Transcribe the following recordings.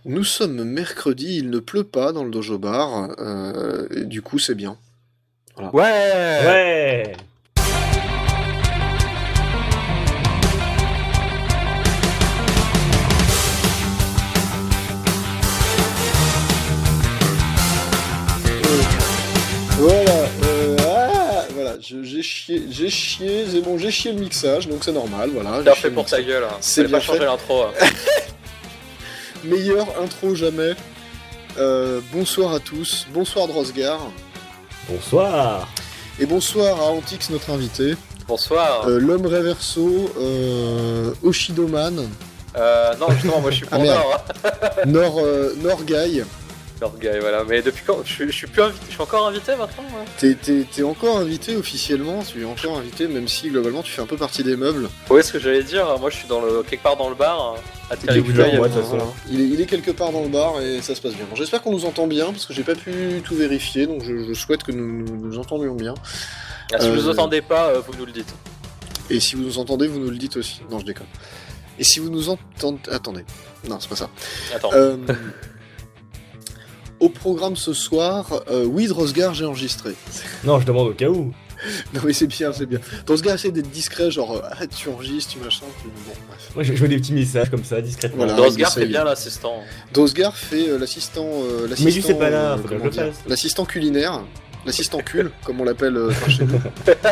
Nous sommes mercredi, il ne pleut pas dans le dojo bar, et du coup c'est bien. Voilà. Ouais. Voilà, j'ai chié, c'est bon, j'ai chié le mixage, donc c'est normal, voilà. Bien fait pour ta gueule, hein. C'est bien pas changer l'intro. Hein. Meilleure intro jamais. Bonsoir à tous, bonsoir Drosgar. Bonsoir. Et bonsoir à Antix, notre invité. Bonsoir. L'homme Reverso, Oshidoman. Non, justement, moi je suis pour Nord. Norguy. Norguy, voilà. Mais depuis quand je suis plus invité. Je suis encore invité maintenant. Ouais. T'es encore invité officiellement, tu es encore invité, même si globalement tu fais un peu partie des meubles. Oui, ce que j'allais dire, moi je suis quelque part dans le bar. Il est quelque part dans le bar et ça se passe bien. Bon, j'espère qu'on nous entend bien parce que j'ai pas pu tout vérifier, donc je souhaite que nous entendions bien. Si vous nous entendez pas, vous nous le dites. Et si vous nous entendez, vous nous le dites aussi. Non, je déconne. Et si vous nous entendez... Attendez. Non, c'est pas ça. Attends. Au programme ce soir, oui, Drosgar, j'ai enregistré. Non, je demande au cas où. Non mais c'est bien. Drosgar essaie d'être discret, genre tu enregistres, tu machin, bon, bref. Moi je mets des petits messages comme ça, discrètement. Voilà, Drosgar fait bien l'assistant. Drosgar fait l'assistant... Mais lui c'est pas là, faut que je le fasse. L'assistant culinaire, l'assistant cul, comme on l'appelle chez nous.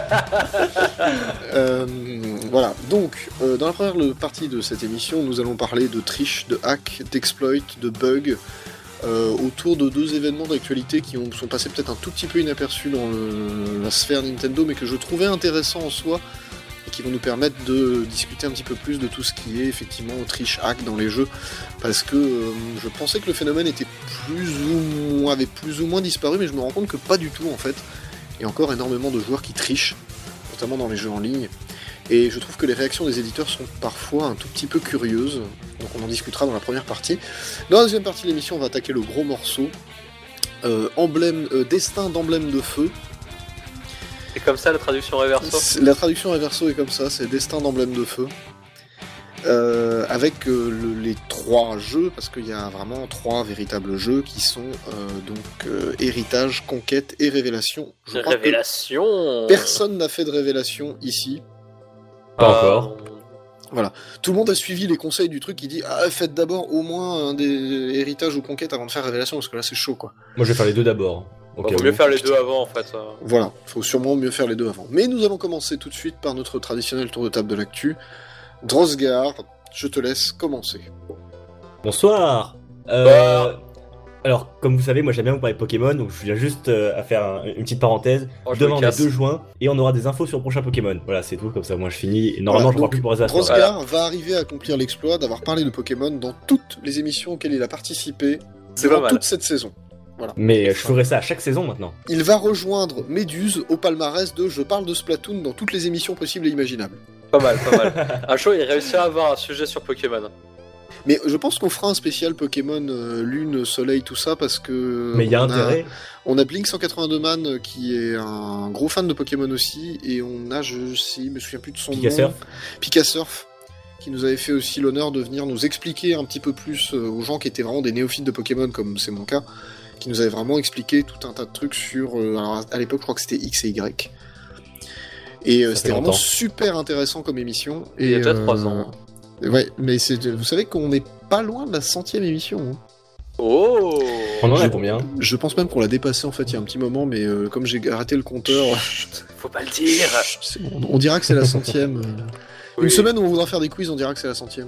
Voilà, donc dans la première partie de cette émission, nous allons parler de triche, de hack, d'exploit, de bugs, autour de deux événements d'actualité qui sont passés peut-être un tout petit peu inaperçus dans la sphère Nintendo, mais que je trouvais intéressant en soi, et qui vont nous permettre de discuter un petit peu plus de tout ce qui est effectivement triche hack dans les jeux, parce que je pensais que le phénomène avait plus ou moins disparu, mais je me rends compte que pas du tout en fait. Il y a encore énormément de joueurs qui trichent, notamment dans les jeux en ligne. Et je trouve que les réactions des éditeurs sont parfois un tout petit peu curieuses, donc on en discutera dans la première partie. Dans la deuxième partie de l'émission, on va attaquer le gros morceau, destin d'emblème de feu. C'est comme ça la traduction reverso ? La traduction reverso est comme ça, c'est destin d'emblème de feu. Avec les trois jeux, parce qu'il y a vraiment trois véritables jeux qui sont héritage, conquête et révélation. Révélation. Personne n'a fait de révélation ici. Pas encore. Voilà. Tout le monde a suivi les conseils du truc qui dit faites d'abord au moins un des héritages ou conquêtes avant de faire révélation, parce que là c'est chaud quoi. Moi je vais faire les deux d'abord. Vaut mieux faire les deux avant en fait. Voilà, faut sûrement mieux faire les deux avant. Mais nous allons commencer tout de suite par notre traditionnel tour de table de l'actu. Drosgar, je te laisse commencer. Bonsoir. Alors, comme vous savez, moi j'aime bien vous parler de Pokémon, donc je viens juste à faire une petite parenthèse. Demain on est 2 juin, et on aura des infos sur le prochain Pokémon. Voilà, c'est tout, comme ça moi je finis. Et normalement je ne plus pour les astres. Drosgar va arriver à accomplir l'exploit d'avoir parlé de Pokémon dans toutes les émissions auxquelles il a participé durant toute cette saison. Voilà. Mais je ferai ça à chaque saison maintenant. Il va rejoindre Méduse au palmarès de Je parle de Splatoon dans toutes les émissions possibles et imaginables. Pas mal. Un jour il réussira à avoir un sujet sur Pokémon. Mais je pense qu'on fera un spécial Pokémon Lune, Soleil, tout ça, parce que... Mais il y a intérêt. On a Blink 182 Man qui est un gros fan de Pokémon aussi, et on a, je me souviens plus de son nom... Picasurf, qui nous avait fait aussi l'honneur de venir nous expliquer un petit peu plus aux gens qui étaient vraiment des néophytes de Pokémon, comme c'est mon cas, qui nous avait vraiment expliqué tout un tas de trucs sur... alors à l'époque, je crois que c'était X et Y. Et c'était vraiment super intéressant comme émission. Et il y a déjà 3 ans. Ouais, mais vous savez qu'on n'est pas loin de la 100e émission. Hein. Oh, on en a combien ? Je pense même qu'on l'a dépassé en fait il y a un petit moment, mais comme j'ai raté le compteur... Faut pas le dire. C'est bon, on dira que c'est la 100e. Oui. Une semaine où on voudra faire des quiz, on dira que c'est la 100e.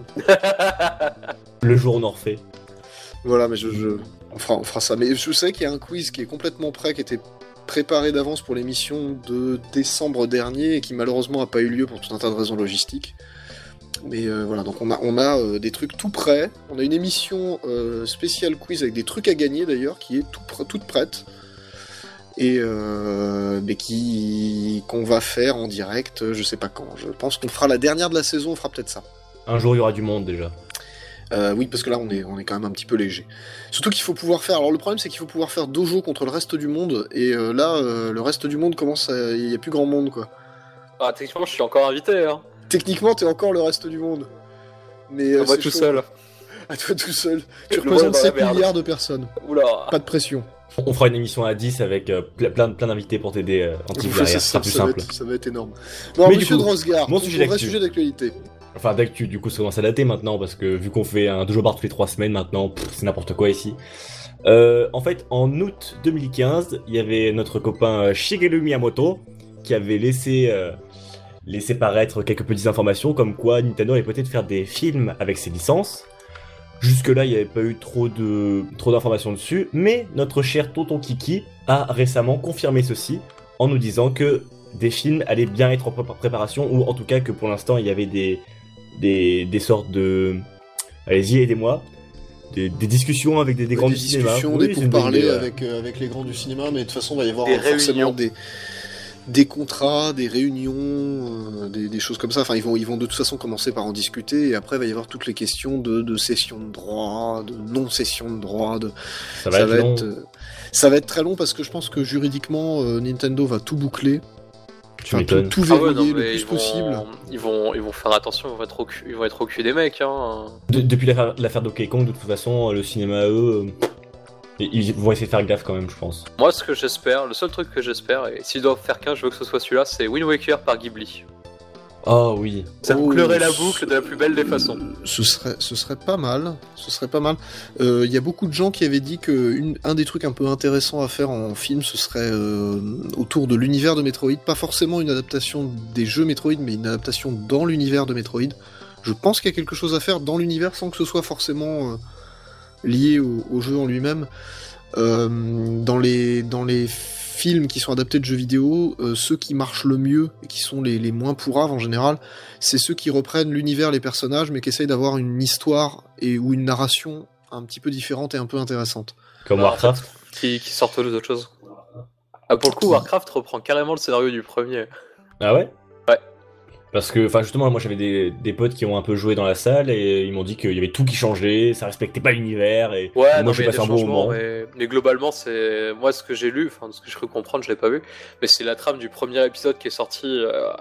Le jour où on en refait. Voilà, mais on fera ça. Mais je sais qu'il y a un quiz qui est complètement prêt, qui était préparé d'avance pour l'émission de décembre dernier et qui malheureusement n'a pas eu lieu pour tout un tas de raisons logistiques. Mais voilà, donc on a des trucs tout prêts. On a une émission spéciale quiz avec des trucs à gagner d'ailleurs, qui est toute prête. Et mais qu'on va faire en direct, je sais pas quand. Je pense qu'on fera la dernière de la saison, on fera peut-être ça. Un jour il y aura du monde déjà. Oui, parce que là on est quand même un petit peu léger. Surtout qu'il faut pouvoir faire... Alors le problème c'est qu'il faut pouvoir faire dojo contre le reste du monde. Et là, le reste du monde commence à... Il n'y a plus grand monde quoi. Ah, techniquement je suis encore invité hein. Techniquement, t'es encore le reste du monde. Mais moi tout seul. À toi tout seul. Tu représentes 7 milliards de personnes. Oula. Pas de pression. On fera une émission à 10 avec plein d'invités pour t'aider en type derrière, ça sera plus simple. Ça va être énorme. Bon, mais monsieur Drosgar, mon vrai sujet d'actualité. Enfin, d'actu, du coup, ça commence à dater maintenant, parce que vu qu'on fait un 2 jours par tous les 3 semaines maintenant, c'est n'importe quoi ici. En fait, en août 2015, il y avait notre copain Shigeru Miyamoto qui avait laissé paraître quelques petites informations comme quoi Nintendo allait peut-être faire des films avec ses licences. Jusque-là, il n'y avait pas eu trop d'informations dessus, mais notre cher tonton Kiki a récemment confirmé ceci en nous disant que des films allaient bien être en préparation, ou en tout cas que pour l'instant il y avait des sortes de... Allez-y, aidez-moi. Des discussions avec des grands du cinéma. Des pourparlers avec les grands du cinéma, mais de toute façon, il va y avoir forcément des contrats, des réunions, des choses comme ça. Enfin, ils vont de toute façon commencer par en discuter, et après, il va y avoir toutes les questions de cession de droits, de non-cession de droits. Ça va être très long parce que je pense que juridiquement, Nintendo va tout boucler. Tout verrouiller le plus possible. Ils vont faire attention, ils vont être au cul des mecs. Hein. Depuis l'affaire Donkey Kong, de toute façon, le cinéma, eux, ils vont essayer de faire gaffe quand même, je pense. Moi, le seul truc que j'espère, et s'ils doivent faire qu'un, je veux que ce soit celui-là, c'est Wind Waker par Ghibli. Oh oui. Ça bouclerait la boucle de la plus belle des façons. Ce serait pas mal. Il y a beaucoup de gens qui avaient dit que un des trucs un peu intéressants à faire en film, ce serait autour de l'univers de Metroid. Pas forcément une adaptation des jeux Metroid, mais une adaptation dans l'univers de Metroid. Je pense qu'il y a quelque chose à faire dans l'univers sans que ce soit forcément lié au jeu en lui-même. Dans les films qui sont adaptés de jeux vidéo, ceux qui marchent le mieux et qui sont les moins pourraves en général, c'est ceux qui reprennent l'univers, les personnages, mais qui essayent d'avoir une histoire ou une narration un petit peu différente et un peu intéressante. Comme Warcraft qui sortent d'autres choses. Ah, pour le coup, Warcraft reprend carrément le scénario du premier. Ah ouais ? Ouais. Parce que, enfin, justement, moi j'avais des potes qui ont un peu joué dans la salle et ils m'ont dit qu'il y avait tout qui changeait, ça respectait pas l'univers et moi je suis passé un bon moment. Mais globalement, c'est moi ce que j'ai lu, enfin ce que je peux comprendre, je l'ai pas vu, mais c'est la trame du premier épisode qui est sorti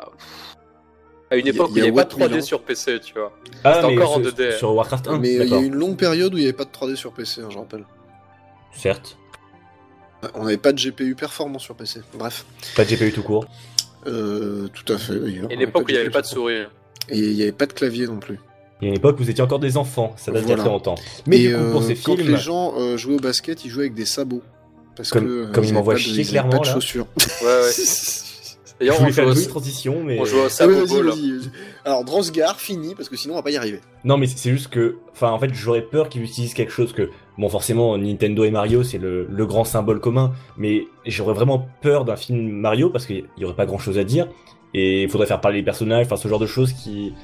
à une époque où il n'y avait pas de 3D sur PC, tu vois. Ah, c'était encore en 2D. Sur Warcraft 1. Mais il y a eu une longue période où il n'y avait pas de 3D sur PC, je rappelle. Certes. On n'avait pas de GPU performant sur PC, bref. Pas de GPU tout court. Tout à fait d'ailleurs. Et l'époque où il n'y avait pas de souris. Et il n'y avait pas de clavier non plus. Il y a une époque où vous étiez encore des enfants, ça date d'il y a très longtemps. Mais du coup, pour ces films... Quand les gens jouaient au basket, ils jouaient avec des sabots. Parce comme ils m'envoient chier clairement pas de là. chaussures. Ouais. D'ailleurs, on faire une transition, mais... On joue au sabot ball. Vas-y. Alors, Drosgar, fini, parce que sinon on va pas y arriver. Non, mais c'est juste que... Enfin, en fait, j'aurais peur qu'ils utilisent quelque chose que... Bon, forcément, Nintendo et Mario, c'est le grand symbole commun, mais j'aurais vraiment peur d'un film Mario, parce qu'il y aurait pas grand-chose à dire, et il faudrait faire parler les personnages, enfin, ce genre de choses qui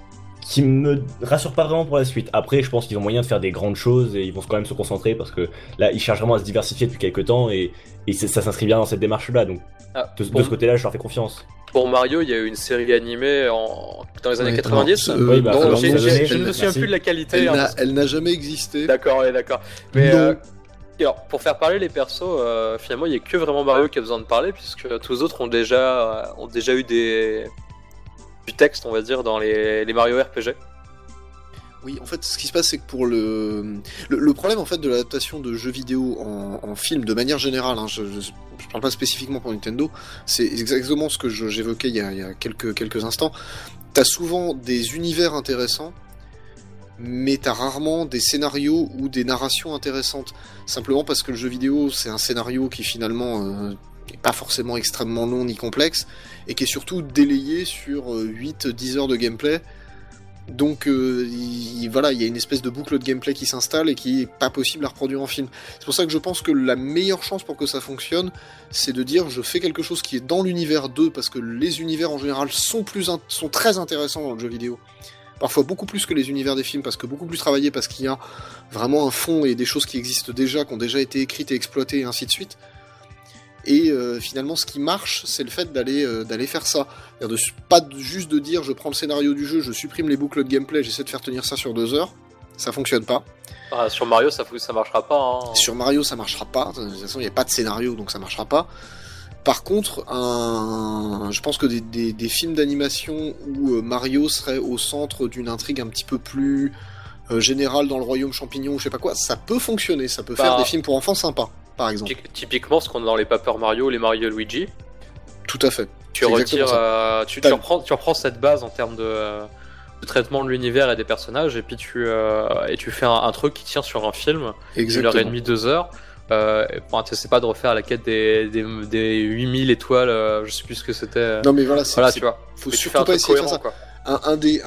me rassurent pas vraiment pour la suite. Après, je pense qu'ils ont moyen de faire des grandes choses, et ils vont quand même se concentrer, parce que là, ils cherchent vraiment à se diversifier depuis quelques temps, et ça s'inscrit bien dans cette démarche-là, donc de ce côté-là, je leur fais confiance. Pour Mario, il y a eu une série animée dans les années 90. Oui, bah, je ne me souviens plus de la qualité. Elle n'a jamais existé. D'accord, ouais, d'accord. Mais alors, pour faire parler les persos, finalement, il n'y a que vraiment Mario qui a besoin de parler, puisque tous les autres ont déjà eu du texte, on va dire, dans les Mario RPG. Oui, en fait, ce qui se passe, c'est que pour le problème en fait de l'adaptation de jeux vidéo en film, de manière générale, hein, je parle pas spécifiquement pour Nintendo, c'est exactement ce que j'évoquais il y a quelques instants. T'as souvent des univers intéressants, mais t'as rarement des scénarios ou des narrations intéressantes. Simplement parce que le jeu vidéo, c'est un scénario qui finalement n'est pas forcément extrêmement long ni complexe, et qui est surtout délayé sur 8-10 heures de gameplay. Donc il y a une espèce de boucle de gameplay qui s'installe et qui est pas possible à reproduire en film. C'est pour ça que je pense que la meilleure chance pour que ça fonctionne, c'est de dire je fais quelque chose qui est dans l'univers 2, parce que les univers en général sont très intéressants dans le jeu vidéo. Parfois beaucoup plus que les univers des films, parce que beaucoup plus travaillés, parce qu'il y a vraiment un fond et des choses qui existent déjà, qui ont déjà été écrites et exploitées et ainsi de suite. Et finalement, ce qui marche, c'est le fait d'aller faire ça. Pas juste de dire je prends le scénario du jeu, je supprime les boucles de gameplay, j'essaie de faire tenir ça sur 2 heures. Ça fonctionne pas. Sur Mario, ça marchera pas. Hein. Sur Mario, ça marchera pas. De toute façon, il n'y a pas de scénario, donc ça marchera pas. Par contre, je pense que des films d'animation où Mario serait au centre d'une intrigue un petit peu plus général dans le royaume champignon ou je sais pas quoi, ça peut fonctionner, ça peut faire des films pour enfants sympas, par exemple. Typiquement, ce qu'on a dans les Paper Mario, les Mario et Luigi. Tout à fait. Tu reprends cette base en termes de traitement de l'univers et des personnages, et puis tu fais un truc qui tient sur un film, 1h30, 2 heures. C'est pas de refaire la quête des 8000 étoiles, je sais plus ce que c'était. Non mais voilà, tu vois. Faut surtout pas essayer de faire ça. Quoi. Un des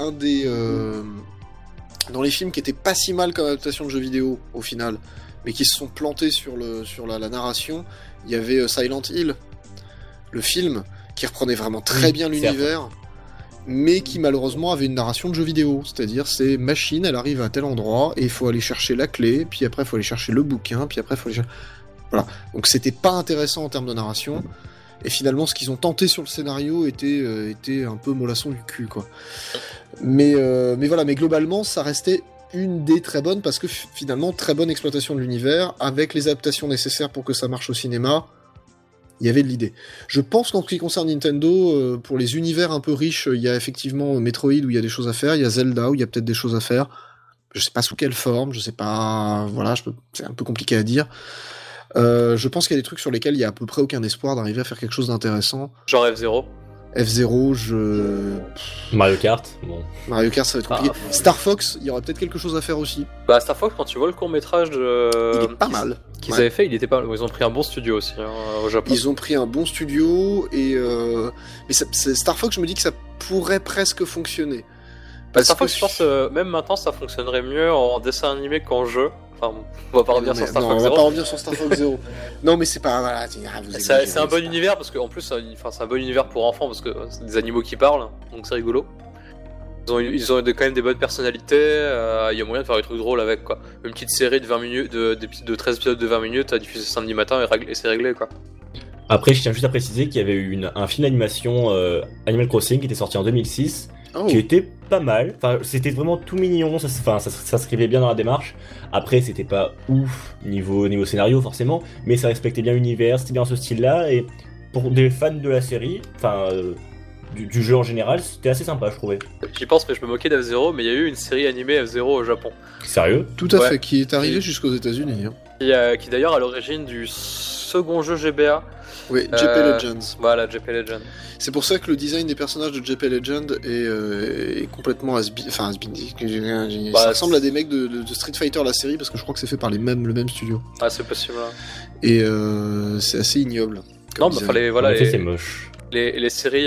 dans les films qui étaient pas si mal comme adaptation de jeux vidéo au final, mais qui se sont plantés sur la narration, il y avait Silent Hill, le film qui reprenait vraiment très bien l'univers, mais qui malheureusement avait une narration de jeu vidéo, c'est-à-dire c'est machine, elle arrive à tel endroit et il faut aller chercher la clé, puis après il faut aller chercher le bouquin, puis après il faut aller chercher... Voilà, donc c'était pas intéressant en termes de narration, et finalement ce qu'ils ont tenté sur le scénario était un peu mollasson du cul, quoi. Mais voilà, mais globalement ça restait une des très bonnes, parce que finalement très bonne exploitation de l'univers, avec les adaptations nécessaires pour que ça marche au cinéma. Il y avait de l'idée. Je pense qu'en ce qui concerne Nintendo, pour les univers un peu riches, il y a effectivement Metroid où il y a des choses à faire, il y a Zelda où il y a peut-être des choses à faire. Je sais pas sous quelle forme, je sais pas, voilà, c'est un peu compliqué à dire. Je pense qu'il y a des trucs sur lesquels il y a à peu près aucun espoir d'arriver à faire quelque chose d'intéressant. Genre F-Zero. F-Zero, Mario Kart, bon. Mario Kart, ça va être compliqué. Star Fox, il y aurait peut-être quelque chose à faire aussi. Bah, Star Fox, quand tu vois le court-métrage il est pas mal. Qu'ils avaient fait, il était pas mal. Ils ont pris un bon studio aussi, au Japon. Ils ont pris un bon studio, et mais Star Fox, je me dis que ça pourrait presque fonctionner. Star Fox, je pense, même maintenant, ça fonctionnerait mieux en dessin animé qu'en jeu. Enfin, on va pas revenir sur Star Fox 0. On va pas revenir sur Star Fox 0. Non, mais c'est pas... Voilà, c'est un bon univers, parce qu'en plus, c'est un bon univers pour enfants, parce que c'est des animaux qui parlent, donc c'est rigolo. Ils ont quand même des bonnes personnalités, il y a moyen de faire des trucs drôles avec, quoi. Une petite série de 20 minutes, de 13 épisodes de 20 minutes, à diffuser samedi matin et c'est réglé, quoi. Après, je tiens juste à préciser qu'il y avait eu un film d'animation Animal Crossing qui était sorti en 2006, qui était pas mal. Enfin, c'était vraiment tout mignon, ça s'inscrivait bien dans la démarche. Après, c'était pas ouf niveau scénario forcément, mais ça respectait bien l'univers, c'était bien ce style-là, et pour des fans de la série, enfin du jeu en général, c'était assez sympa, je trouvais. J'y pense, mais je me moquais d'F-Zero, mais il y a eu une série animée F-Zero au Japon. Sérieux ? Tout à fait, qui est arrivée jusqu'aux États-Unis. Hein. Qui d'ailleurs à l'origine du second jeu GBA. Oui, JP Legends. Voilà, JP Legends. C'est pour ça que le design des personnages de JP Legends est complètement has-been. Ça ressemble à des mecs de Street Fighter, la série, parce que je crois que c'est fait par le même studio. Ah, c'est possible. Hein. Et c'est assez ignoble. Non, bah fallait, voilà. C'est moche. Les séries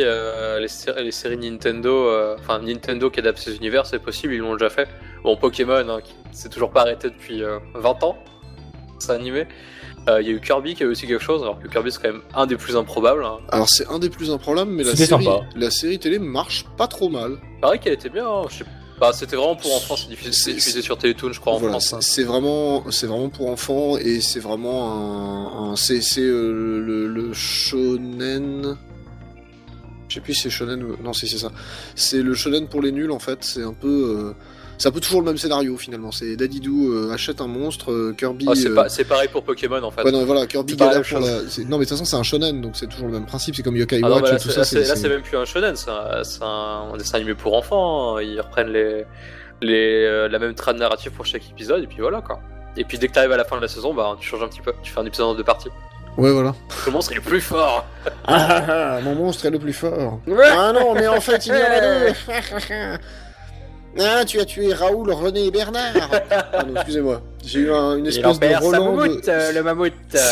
Nintendo, Nintendo qui adapte ces univers, c'est possible, ils l'ont déjà fait. Bon, Pokémon, qui s'est toujours pas arrêté depuis 20 ans, c'est animé. Il y a eu Kirby qui a eu aussi quelque chose, alors que Kirby c'est quand même un des plus improbables. Hein. Alors c'est un des plus improbables, mais la série télé marche pas trop mal. Pareil qu'elle était bien, je sais pas. C'était vraiment pour enfants, c'est diffusé sur Télétoon, je crois, en France. Hein. C'est vraiment pour enfants, et c'est vraiment c'est le shonen. Je sais plus si c'est shonen ou... Non, si c'est ça. C'est le shonen pour les nuls, en fait. C'est un peu toujours le même scénario, finalement. C'est Dadidou achète un monstre, Kirby... c'est pareil pour Pokémon, en fait. Ouais, non, voilà, Kirby galère pour la... Non, mais de toute façon, c'est un shonen, donc c'est toujours le même principe. C'est comme Yokai Watch et tout ça. Là, c'est même plus un shonen, c'est un dessin animé pour enfants. Ils reprennent la même trame narrative pour chaque épisode, et puis voilà, quoi. Et puis dès que t'arrives à la fin de la saison, bah, tu changes un petit peu. Tu fais un épisode en 2 parties. Ouais, voilà. Le monstre est le plus fort. Mon monstre est le plus fort. Ah non, mais en fait, il y en a 2. Ah, tu as tué Raoul, René et Bernard. Ah non, excusez-moi. J'ai eu une espèce de Roland. Le mammouth.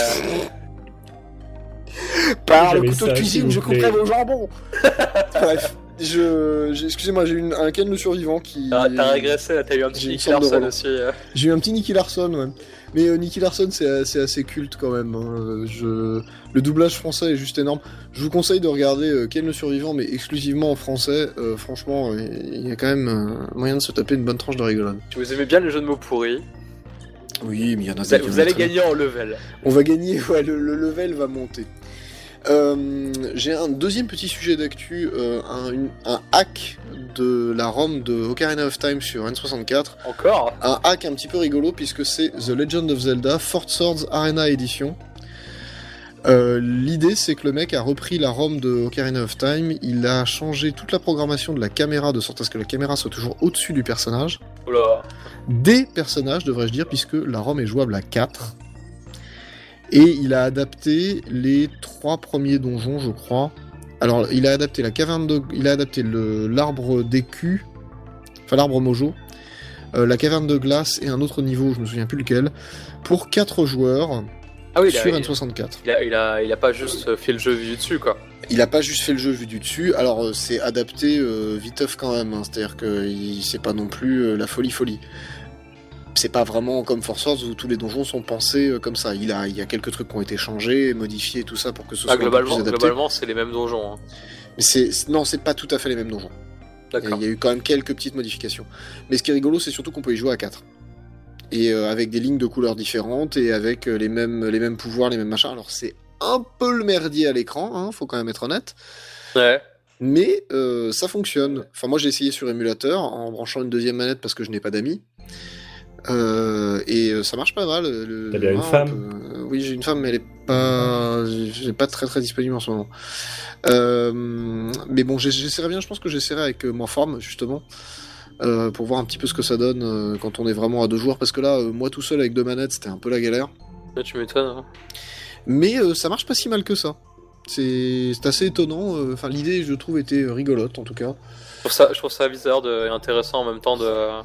Par le couteau de cuisine, je couperai vos jambons. Bref. Excusez-moi, j'ai eu un Ken le survivant qui... T'as régressé, là, t'as eu un petit Nicky Larson aussi. J'ai eu un petit Nicky Larson, ouais. Mais Nicky Larson, c'est assez culte quand même. Hein. Le doublage français est juste énorme. Je vous conseille de regarder Ken le survivant, mais exclusivement en français. Franchement, il y a quand même moyen de se taper une bonne tranche de rigolade. Si vous aimez bien les jeux de mots pourris... Oui, mais il y en a... Vous allez gagner en level. On va gagner, ouais, le level va monter. J'ai un deuxième petit sujet d'actu, un hack de la ROM de Ocarina of Time sur N64. Encore ? Un hack un petit peu rigolo, puisque c'est The Legend of Zelda Four Swords Arena Edition. L'idée, c'est que le mec a repris la ROM de Ocarina of Time, il a changé toute la programmation de la caméra de sorte à ce que la caméra soit toujours au-dessus du personnage. Oula. Des personnages, devrais-je dire, puisque la ROM est jouable à 4. Et il a adapté les 3 premiers donjons, je crois. Alors, il a adapté la caverne il a adapté l'arbre d'écu, enfin l'arbre mojo, la caverne de glace et un autre niveau, je me souviens plus lequel, pour 4 joueurs. Ah oui, sur N64. Il a pas juste fait le jeu vu du dessus, quoi. Il a pas juste fait le jeu vu du dessus, alors c'est adapté viteuf quand même, hein, c'est-à-dire que c'est pas non plus la folie. C'est pas vraiment comme Force Wars où tous les donjons sont pensés comme ça. Il y a quelques trucs qui ont été changés, modifiés, tout ça pour que ce soit un peu plus adapté. Globalement, c'est les mêmes donjons. Hein. Mais non, c'est pas tout à fait les mêmes donjons. D'accord. Il y a eu quand même quelques petites modifications. Mais ce qui est rigolo, c'est surtout qu'on peut y jouer à 4. Et avec des lignes de couleurs différentes et avec les mêmes pouvoirs, les mêmes machins. Alors c'est un peu le merdier à l'écran, hein, faut quand même être honnête. Ouais. Mais ça fonctionne. Enfin, moi j'ai essayé sur émulateur en branchant une deuxième manette parce que je n'ai pas d'amis. Et ça marche pas mal. T'as bien une femme Oui, j'ai une femme, mais elle est pas très très disponible en ce moment. Mais bon, j'essaierai bien. Je pense que j'essaierai avec ma forme justement. Pour voir un petit peu ce que ça donne quand on est vraiment à 2 joueurs, parce que là, moi tout seul avec 2 manettes, c'était un peu la galère. Ouais, tu m'étonnes. Hein. Mais ça marche pas si mal que ça. C'est assez étonnant. Enfin, l'idée, je trouve, était rigolote en tout cas. Je trouve ça bizarre et intéressant en même temps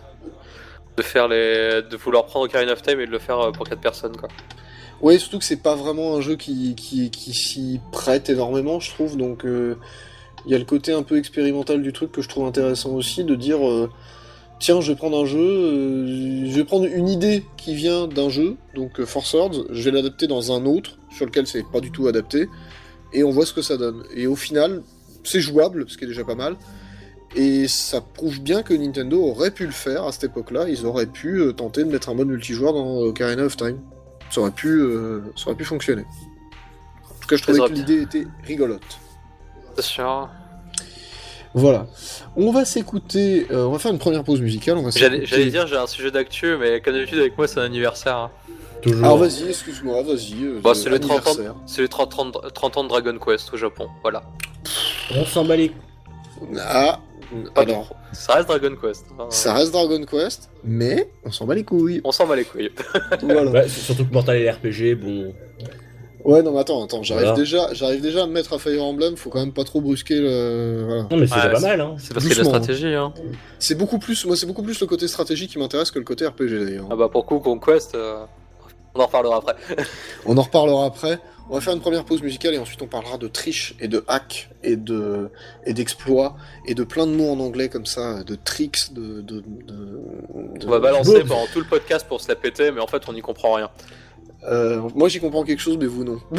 de vouloir prendre Ocarina of Time et de le faire pour 4 personnes, quoi. Ouais, surtout que c'est pas vraiment un jeu qui s'y prête énormément, je trouve. Donc il y a le côté un peu expérimental du truc que je trouve intéressant aussi, de dire tiens, je vais prendre un jeu, je vais prendre une idée qui vient d'un jeu, donc Force Swords, je vais l'adapter dans un autre, sur lequel c'est pas du tout adapté, et on voit ce que ça donne. Et au final, c'est jouable, ce qui est déjà pas mal, et ça prouve bien que Nintendo aurait pu le faire à cette époque-là, ils auraient pu tenter de mettre un mode multijoueur dans Ocarina of Time. Ça aurait pu fonctionner. En tout cas, je trouvais que l'idée était rigolote. C'est sûr. Voilà. On va s'écouter. On va faire une première pause musicale. J'allais dire, j'ai un sujet d'actu, mais comme d'habitude, avec moi, c'est un anniversaire. Hein. Toujours. Alors vas-y, excuse-moi, vas-y. Bah, c'est les 30 ans de Dragon Quest au Japon. Voilà. On s'en bat les. Ah, alors. Ça reste Dragon Quest. Hein. Ça reste Dragon Quest, mais on s'en bat les couilles. On s'en bat les couilles. Voilà. Ouais, surtout que Mortal et RPG, bon. Ouais, non, mais attends, j'arrive déjà à me mettre à Fire Emblem, faut quand même pas trop brusquer le. Voilà. Non, mais c'est déjà pas mal, hein. C'est parce qu'il y a de la stratégie, hein. C'est beaucoup plus le côté stratégie qui m'intéresse que le côté RPG d'ailleurs. Ah bah, pour coup, Conquest, on en reparlera après. On en reparlera après. On va faire une première pause musicale et ensuite on parlera de triche et de hack et d'exploits et de plein de mots en anglais comme ça, de tricks, On va balancer pendant tout le podcast pour se la péter, mais en fait on n'y comprend rien. Moi j'y comprends quelque chose, mais vous non.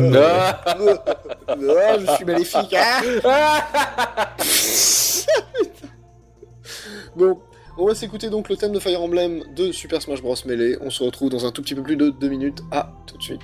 Je suis maléfique. Bon, on va s'écouter donc le thème de Fire Emblem de Super Smash Bros Melee. On se retrouve dans un tout petit peu plus de 2 minutes. À tout de suite.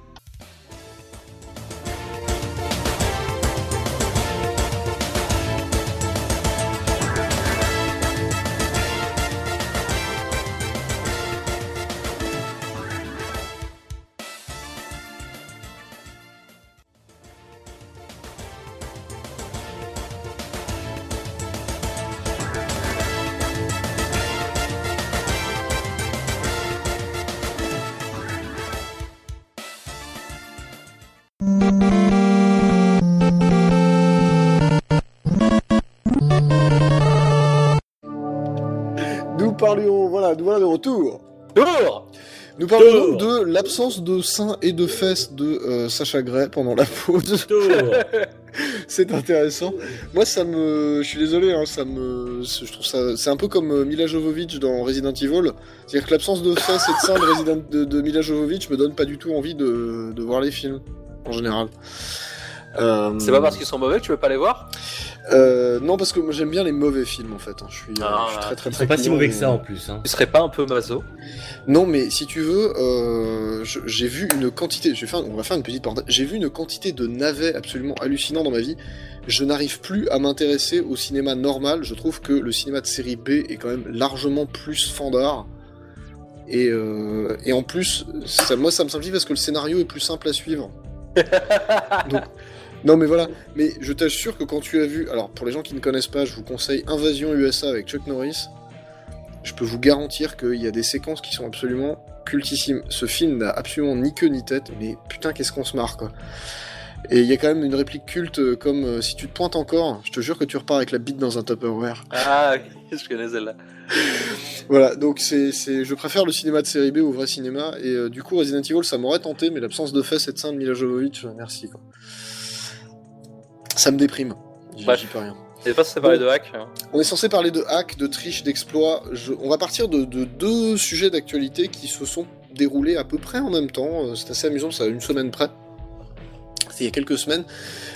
Nous voilà de retour. Nous parlons de l'absence de seins et de fesses de Sacha Gray pendant la pause. C'est intéressant. Moi, je suis désolé, hein, je trouve ça, c'est un peu comme Mila Jovovich dans Resident Evil. C'est-à-dire que l'absence de fesses et de seins de Mila Jovovich me donne pas du tout envie de voir les films, en général. C'est pas parce qu'ils sont mauvais que tu veux pas les voir ? Non, parce que moi j'aime bien les mauvais films en fait. Je suis très très ils sont pas si mauvais que ça en plus. Hein. Tu serais pas un peu maso ? Non, mais si tu veux, j'ai vu une quantité. On va faire une petite parenthèse. J'ai vu une quantité de navets absolument hallucinant dans ma vie. Je n'arrive plus à m'intéresser au cinéma normal. Je trouve que le cinéma de série B est quand même largement plus fandard. Et en plus, ça me simplifie parce que le scénario est plus simple à suivre. Donc, non mais voilà, mais je t'assure que quand tu as vu, alors pour les gens qui ne connaissent pas, je vous conseille Invasion USA avec Chuck Norris. Je peux vous garantir qu'il y a des séquences qui sont absolument cultissimes. Ce film n'a absolument ni queue ni tête, mais putain qu'est-ce qu'on se marre quoi. Et il y a quand même une réplique culte comme si tu te pointes encore, je te jure que tu repars avec la bite dans un Tupperware. Ah, je connais celle-là. Voilà, donc je préfère le cinéma de série B au vrai cinéma, et du coup Resident Evil ça m'aurait tenté, mais l'absence de fesses et de seins de Mila Jovovich, merci quoi. Ça me déprime, j'y peux rien. Et pas censé parler de hack. On est censé parler de hack, de triche, d'exploit. On va partir de deux sujets d'actualité qui se sont déroulés à peu près en même temps. C'est assez amusant, ça a une semaine près. C'était il y a quelques semaines.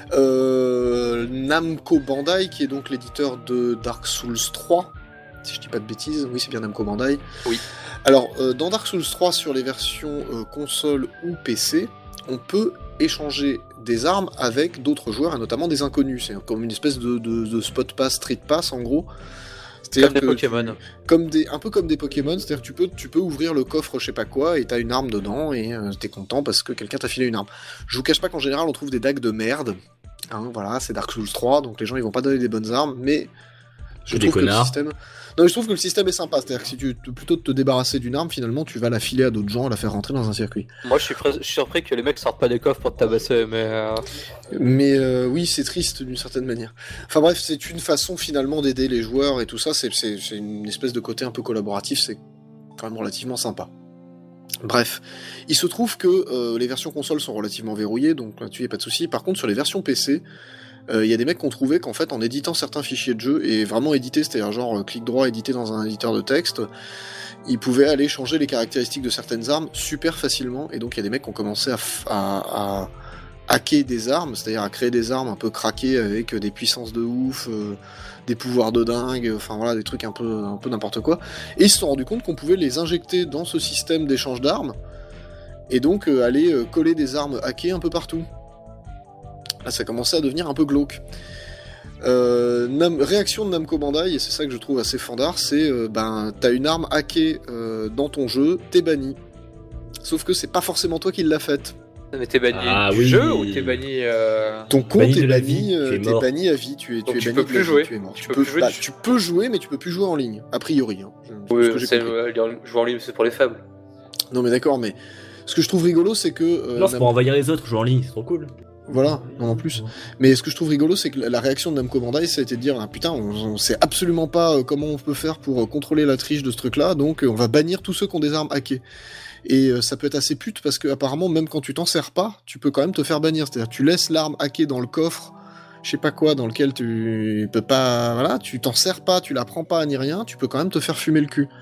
Namco Bandai, qui est donc l'éditeur de Dark Souls 3, si je dis pas de bêtises, oui c'est bien Namco Bandai. Oui. Alors, dans Dark Souls 3, sur les versions console ou PC, on peut échanger des armes avec d'autres joueurs, et notamment des inconnus. C'est comme une espèce de spot pass, street pass en gros. C'est-à-dire comme des Pokémon. Un peu comme des Pokémon, c'est-à-dire que tu peux ouvrir le coffre je sais pas quoi et t'as une arme dedans et t'es content parce que quelqu'un t'a filé une arme. Je vous cache pas qu'en général on trouve des dagues de merde. Hein, voilà, c'est Dark Souls 3, donc les gens ils vont pas donner des bonnes armes, mais je trouve que le système... Non, mais je trouve que le système est sympa, c'est-à-dire que si plutôt de te débarrasser d'une arme, finalement tu vas la filer à d'autres gens, la faire rentrer dans un circuit. Moi je suis surpris que les mecs sortent pas des coffres pour te tabasser, mais oui, c'est triste d'une certaine manière. Enfin bref, c'est une façon finalement d'aider les joueurs et tout ça, c'est une espèce de côté un peu collaboratif, c'est quand même relativement sympa. Bref, il se trouve que les versions consoles sont relativement verrouillées, donc là-dessus il n'y a pas de souci. Par contre sur les versions PC, y a des mecs qui ont trouvé qu'en fait en éditant certains fichiers de jeu, et vraiment éditer, c'est-à-dire genre clic droit éditer dans un éditeur de texte, ils pouvaient aller changer les caractéristiques de certaines armes super facilement, et donc il y a des mecs qui ont commencé à hacker des armes, c'est-à-dire à créer des armes un peu craquées avec des puissances de ouf, des pouvoirs de dingue, enfin voilà, des trucs un peu n'importe quoi, et ils se sont rendus compte qu'on pouvait les injecter dans ce système d'échange d'armes, et donc aller coller des armes hackées un peu partout. Là, ça commençait à devenir un peu glauque. Réaction de Namco Bandai, et c'est ça que je trouve assez fandard, c'est t'as une arme hackée dans ton jeu, t'es banni. Sauf que c'est pas forcément toi qui l'as faite. Mais t'es banni du jeu ou t'es banni... Ton compte est banni, t'es banni à vie, tu es banni. Tu peux plus jouer. Tu es mort. Tu peux jouer, mais tu peux plus jouer en ligne, a priori. Hein. Oui, jouer en ligne, c'est pour les faibles. Non mais d'accord, mais ce que je trouve rigolo, c'est que... non, c'est pour envahir les autres, jouer en ligne, c'est trop cool. Voilà, non en plus. Mais ce que je trouve rigolo, c'est que la réaction de Namco Bandai, ça a été de dire ah, putain, on sait absolument pas comment on peut faire pour contrôler la triche de ce truc-là, donc on va bannir tous ceux qui ont des armes hackées. Et ça peut être assez pute parce que apparemment, même quand tu t'en sers pas, tu peux quand même te faire bannir. C'est-à-dire, tu laisses l'arme hackée dans le coffre, je sais pas quoi, dans lequel tu peux pas, voilà, tu t'en sers pas, tu la prends pas ni rien, tu peux quand même te faire fumer le cul.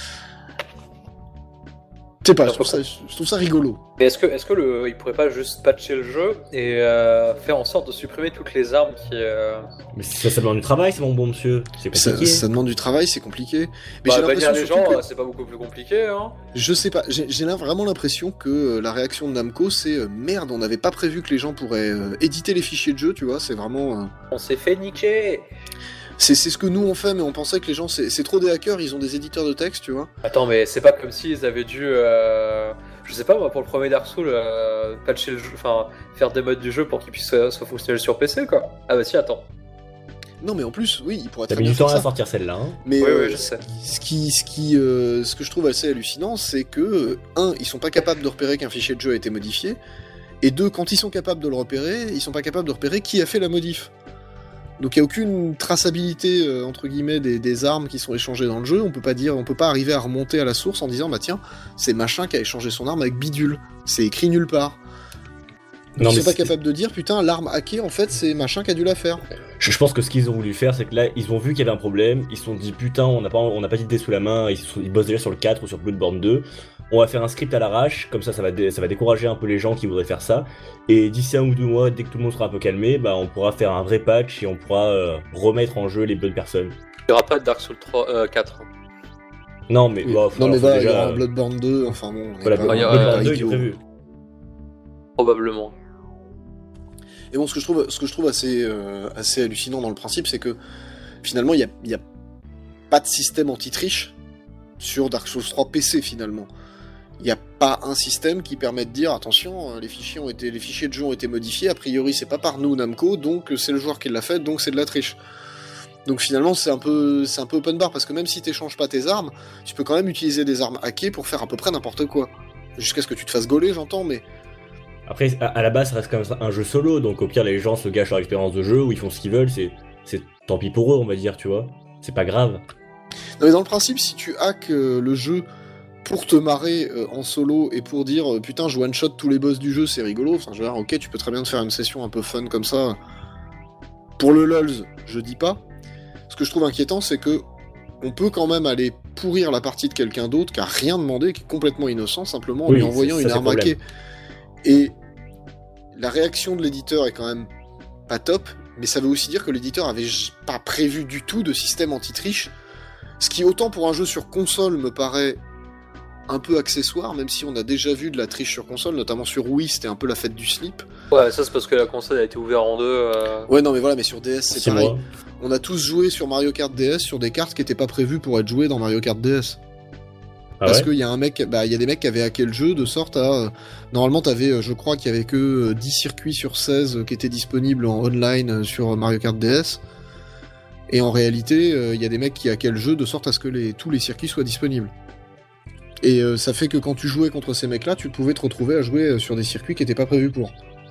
Je sais pas, je trouve ça rigolo. Mais est-ce que il pourrait pas juste patcher le jeu et faire en sorte de supprimer toutes les armes qui... Mais ça demande du travail, c'est mon bon monsieur. C'est compliqué. Ça demande du travail, c'est compliqué. Mais j'ai l'impression les gens, que... c'est pas beaucoup plus compliqué, hein. Je sais pas, j'ai vraiment l'impression que la réaction de Namco, c'est merde, on n'avait pas prévu que les gens pourraient éditer les fichiers de jeu, tu vois, c'est vraiment... On s'est fait niquer. C'est ce que nous on fait, mais on pensait que les gens, c'est trop des hackers, ils ont des éditeurs de texte, tu vois. Attends, mais c'est pas comme s'ils avaient dû, je sais pas moi, pour le premier Dark Souls, patcher le jeu, enfin, faire des modes du jeu pour qu'il puisse soit fonctionner sur PC, quoi. Ah bah si, attends. Non, mais en plus, oui, il pourrait très bien faire ça. T'as mis du temps à sortir celle-là, hein. Mais oui, je sais. Ce que je trouve assez hallucinant, c'est que, ils sont pas capables de repérer qu'un fichier de jeu a été modifié, et deux, quand ils sont capables de le repérer, ils sont pas capables de repérer qui a fait la modif. Donc il n'y a aucune traçabilité entre guillemets des armes qui sont échangées dans le jeu. On peut pas arriver à remonter à la source en disant bah tiens, c'est machin qui a échangé son arme avec bidule. C'est écrit nulle part. Donc, ils sont pas capables de dire putain l'arme hackée en fait c'est machin qui a dû la faire. Je pense que ce qu'ils ont voulu faire, c'est que là ils ont vu qu'il y avait un problème, ils se sont dit putain on n'a pas d'idée sous la main, ils bossent déjà sur le 4 ou sur Bloodborne 2. On va faire un script à l'arrache, comme ça va décourager un peu les gens qui voudraient faire ça. Et d'ici 1 ou 2 mois, dès que tout le monde sera un peu calmé, bah on pourra faire un vrai patch et on pourra remettre en jeu les bonnes personnes. Il n'y aura pas de Dark Souls 4. Non mais voilà, il y aura un Bloodborne 2, enfin bon... Voilà, Bloodborne 2 il est prévu. Probablement. Et bon, ce que je trouve assez hallucinant dans le principe, c'est que finalement, il y a pas de système anti-triche sur Dark Souls 3 PC finalement. Il n'y a pas un système qui permet de dire attention, les fichiers de jeu ont été modifiés, a priori c'est pas par nous Namco, donc c'est le joueur qui l'a fait, donc c'est de la triche. Donc finalement c'est un peu open bar, parce que même si t'échanges pas tes armes, tu peux quand même utiliser des armes hackées pour faire à peu près n'importe quoi. Jusqu'à ce que tu te fasses gauler, j'entends, mais... Après, à la base, ça reste quand même un jeu solo, donc au pire, les gens se gâchent leur expérience de jeu, ou ils font ce qu'ils veulent, c'est tant pis pour eux, on va dire, tu vois. C'est pas grave. Non mais dans le principe, si tu hacks le jeu pour te marrer en solo et pour dire putain je one-shot tous les boss du jeu, c'est rigolo, enfin je veux dire, ok, tu peux très bien te faire une session un peu fun comme ça. Pour le LOLs, je dis pas. Ce que je trouve inquiétant, c'est que on peut quand même aller pourrir la partie de quelqu'un d'autre qui a rien demandé, qui est complètement innocent, simplement en lui envoyant une arme hackée. Et la réaction de l'éditeur est quand même pas top, mais ça veut aussi dire que l'éditeur avait pas prévu du tout de système anti-triche, ce qui autant pour un jeu sur console me paraît un peu accessoire, même si on a déjà vu de la triche sur console, notamment sur Wii, c'était un peu la fête du slip. Ouais, ça c'est parce que la console a été ouverte en deux. Ouais, non mais voilà, mais sur DS c'est pareil. On a tous joué sur Mario Kart DS sur des cartes qui étaient pas prévues pour être jouées dans Mario Kart DS. Parce qu'il y a il y a des mecs qui avaient hacké le jeu de sorte à... Normalement, je crois qu'il y avait que 10 circuits sur 16 qui étaient disponibles en online sur Mario Kart DS. Et en réalité, il y a des mecs qui hackaient le jeu de sorte à ce que tous les circuits soient disponibles. Et ça fait que quand tu jouais contre ces mecs-là, tu pouvais te retrouver à jouer sur des circuits qui n'étaient pas prévus pour.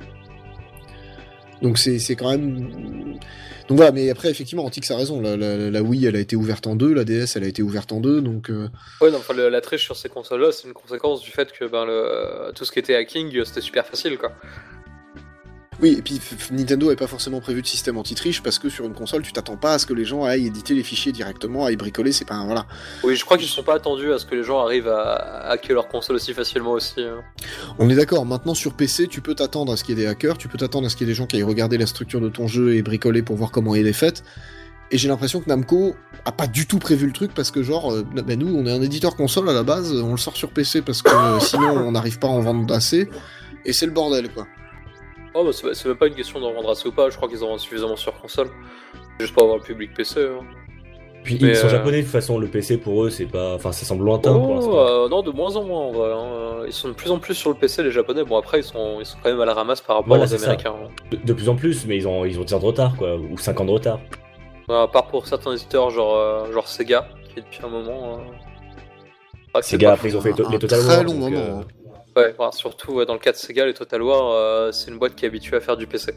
Donc c'est quand même... Donc voilà, mais après, effectivement, Antix a raison. La Wii, elle a été ouverte en deux, la DS, elle a été ouverte en deux, donc... Ouais, non, enfin, la triche sur ces consoles-là, c'est une conséquence du fait que tout ce qui était hacking, c'était super facile, quoi. Oui, et puis Nintendo n'avait pas forcément prévu de système anti-triche, parce que sur une console, tu t'attends pas à ce que les gens aillent éditer les fichiers directement, aillent bricoler, c'est pas un... Voilà. Oui, je crois qu'ils ne sont pas attendus à ce que les gens arrivent à hacker leur console aussi facilement aussi. Hein. On est d'accord, maintenant sur PC, tu peux t'attendre à ce qu'il y ait des hackers, tu peux t'attendre à ce qu'il y ait des gens qui aillent regarder la structure de ton jeu et bricoler pour voir comment elle est faite, et j'ai l'impression que Namco a pas du tout prévu le truc, parce que genre, nous, on est un éditeur console à la base, on le sort sur PC parce que sinon on n'arrive pas à en vendre assez, et c'est le bordel, quoi. Oh bah c'est même pas une question d'en vendre assez ou pas, je crois qu'ils en vendent suffisamment sur console. Juste pour avoir le public PC. Hein. Puis ils sont japonais de toute façon, le PC pour eux c'est pas. Enfin ça semble lointain pour l'instant. Non, de moins en moins en vrai. Hein. Ils sont de plus en plus sur le PC les japonais, bon après ils sont quand même à la ramasse par rapport aux américains. Hein. De plus en plus, mais ils ont 10 ans de retard quoi, ou 5 ans de retard. À part pour certains éditeurs genre Sega, qui est depuis un moment. Sega après ils ont fait les Total War. Très long moment. Ouais, surtout dans le cas de Sega, les Total War, c'est une boîte qui est habituée à faire du PC.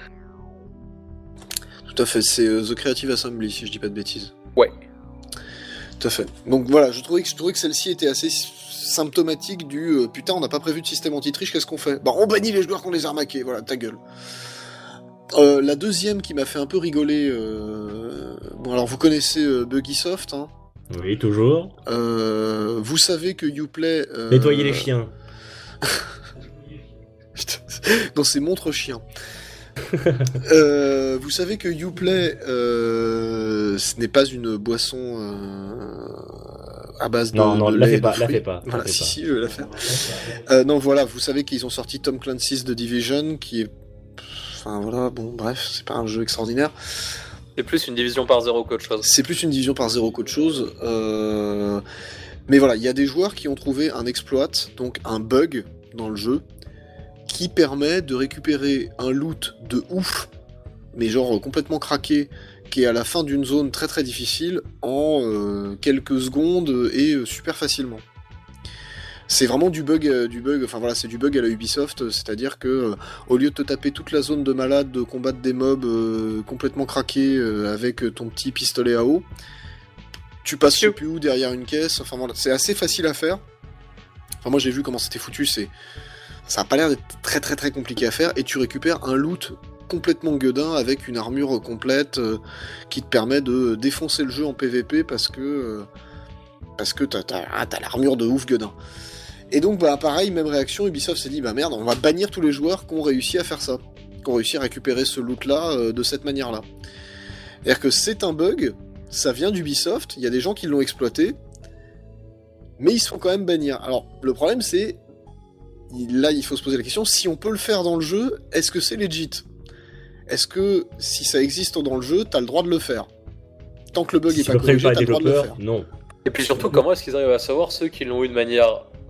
Tout à fait, c'est The Creative Assembly, si je dis pas de bêtises. Ouais. Tout à fait. Donc voilà, je trouvais que celle-ci était assez symptomatique du putain, on n'a pas prévu de système anti-triche, qu'est-ce qu'on fait ? Bah, on bannit les joueurs qui ont les armes hackées, voilà, ta gueule. La deuxième qui m'a fait un peu rigoler, bon alors vous connaissez Buggysoft, hein ? Oui, toujours. Vous savez que Uplay... Nettoyer les chiens. Non, c'est montre chien. Vous savez que Uplay, ce n'est pas une boisson à base de... Non, de la lait, fais pas, de la fruits. fais pas. Voilà, si, je vais la faire. Non, voilà, vous savez qu'ils ont sorti Tom Clancy's The Division, qui est... Enfin, voilà, bon, bref, c'est pas un jeu extraordinaire. C'est plus une division par zéro qu'autre chose. C'est plus une division par zéro qu'autre chose. Mais voilà, il y a des joueurs qui ont trouvé un exploit, donc un bug dans le jeu, qui permet de récupérer un loot de ouf, mais genre complètement craqué, qui est à la fin d'une zone très très difficile, en quelques secondes et super facilement. C'est vraiment du bug, enfin voilà, c'est du bug à la Ubisoft, c'est-à-dire que au lieu de te taper toute la zone de malade, de combattre des mobs complètement craqués avec ton petit pistolet à eau, tu passes je sais plus où derrière une caisse, enfin voilà, c'est assez facile à faire. Enfin moi j'ai vu comment c'était foutu, ça a pas l'air d'être très très très compliqué à faire, et tu récupères un loot complètement gueudin avec une armure complète qui te permet de défoncer le jeu en PVP parce que t'as l'armure de ouf gueudin. Et donc bah pareil, même réaction, Ubisoft s'est dit bah merde, on va bannir tous les joueurs qui ont réussi à faire ça, qui ont réussi à récupérer ce loot là de cette manière là. C'est-à-dire que c'est un bug, ça vient d'Ubisoft, il y a des gens qui l'ont exploité, mais ils se font quand même bannir. Alors le problème c'est, là il faut se poser la question, si on peut le faire dans le jeu, est-ce que c'est legit ? Est-ce que si ça existe dans le jeu, t'as le droit de le faire ? Tant que le bug est pas corrigé, t'as le droit de le faire. Non. Et puis surtout, comment est-ce qu'ils arrivent à savoir ceux qui l'ont eu de manière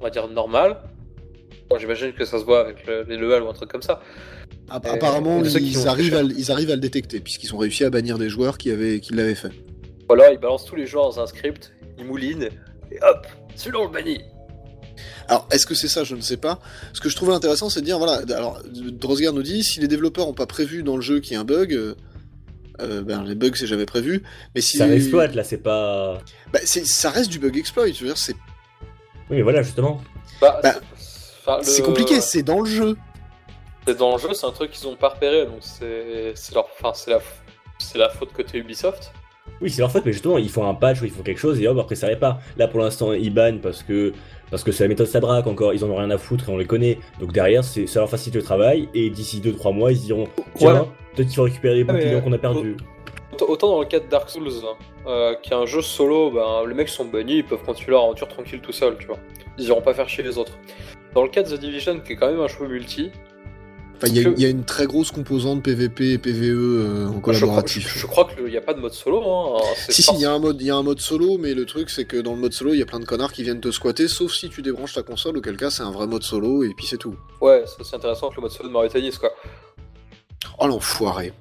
on va dire, normale. Bon, j'imagine que ça se voit avec les levels ou un truc comme ça. Apparemment, ils arrivent à le détecter, puisqu'ils ont réussi à bannir des joueurs qui l'avaient fait. Ou alors, ils balancent tous les joueurs dans un script, ils moulinent, et hop, celui-là on le bannit. Alors, est-ce que c'est ça? Je ne sais pas. Ce que je trouvais intéressant, c'est de dire, voilà, alors, Drosgar nous dit, si les développeurs n'ont pas prévu dans le jeu qu'il y ait un bug, les bugs c'est jamais prévu, mais si... Ça exploite, là, c'est pas... ça reste du bug exploit, je veux dire, c'est... Oui, mais voilà, justement. C'est compliqué, c'est dans le jeu. C'est dans le jeu, c'est un truc qu'ils ont pas repéré, donc c'est la faute côté Ubisoft. Oui, c'est leur faute, mais justement, ils font un patch ou ils font quelque chose et hop, après ça répare. Là, pour l'instant, ils bannent parce que c'est la méthode Sadrak encore, ils en ont rien à foutre et on les connaît. Donc derrière, ça leur facilite le travail et d'ici 2-3 mois, ils se diront tiens, peut-être qu'il faut récupérer les bons clients qu'on a perdus. Autant dans le cas de Dark Souls, qui est un jeu solo, les mecs sont bannis, ils peuvent continuer leur aventure tranquille tout seuls, tu vois. Ils iront pas faire chier les autres. Dans le cas de The Division, qui est quand même un jeu multi, il y a une très grosse composante PVP et PVE en collaboratif. Je crois qu'il n'y a pas de mode solo. Si, il y a un mode solo, mais le truc c'est que dans le mode solo, il y a plein de connards qui viennent te squatter, sauf si tu débranches ta console, auquel cas c'est un vrai mode solo, et puis c'est tout. Ouais, c'est aussi intéressant que le mode solo de Mario Tennis, quoi. Oh l'enfoiré.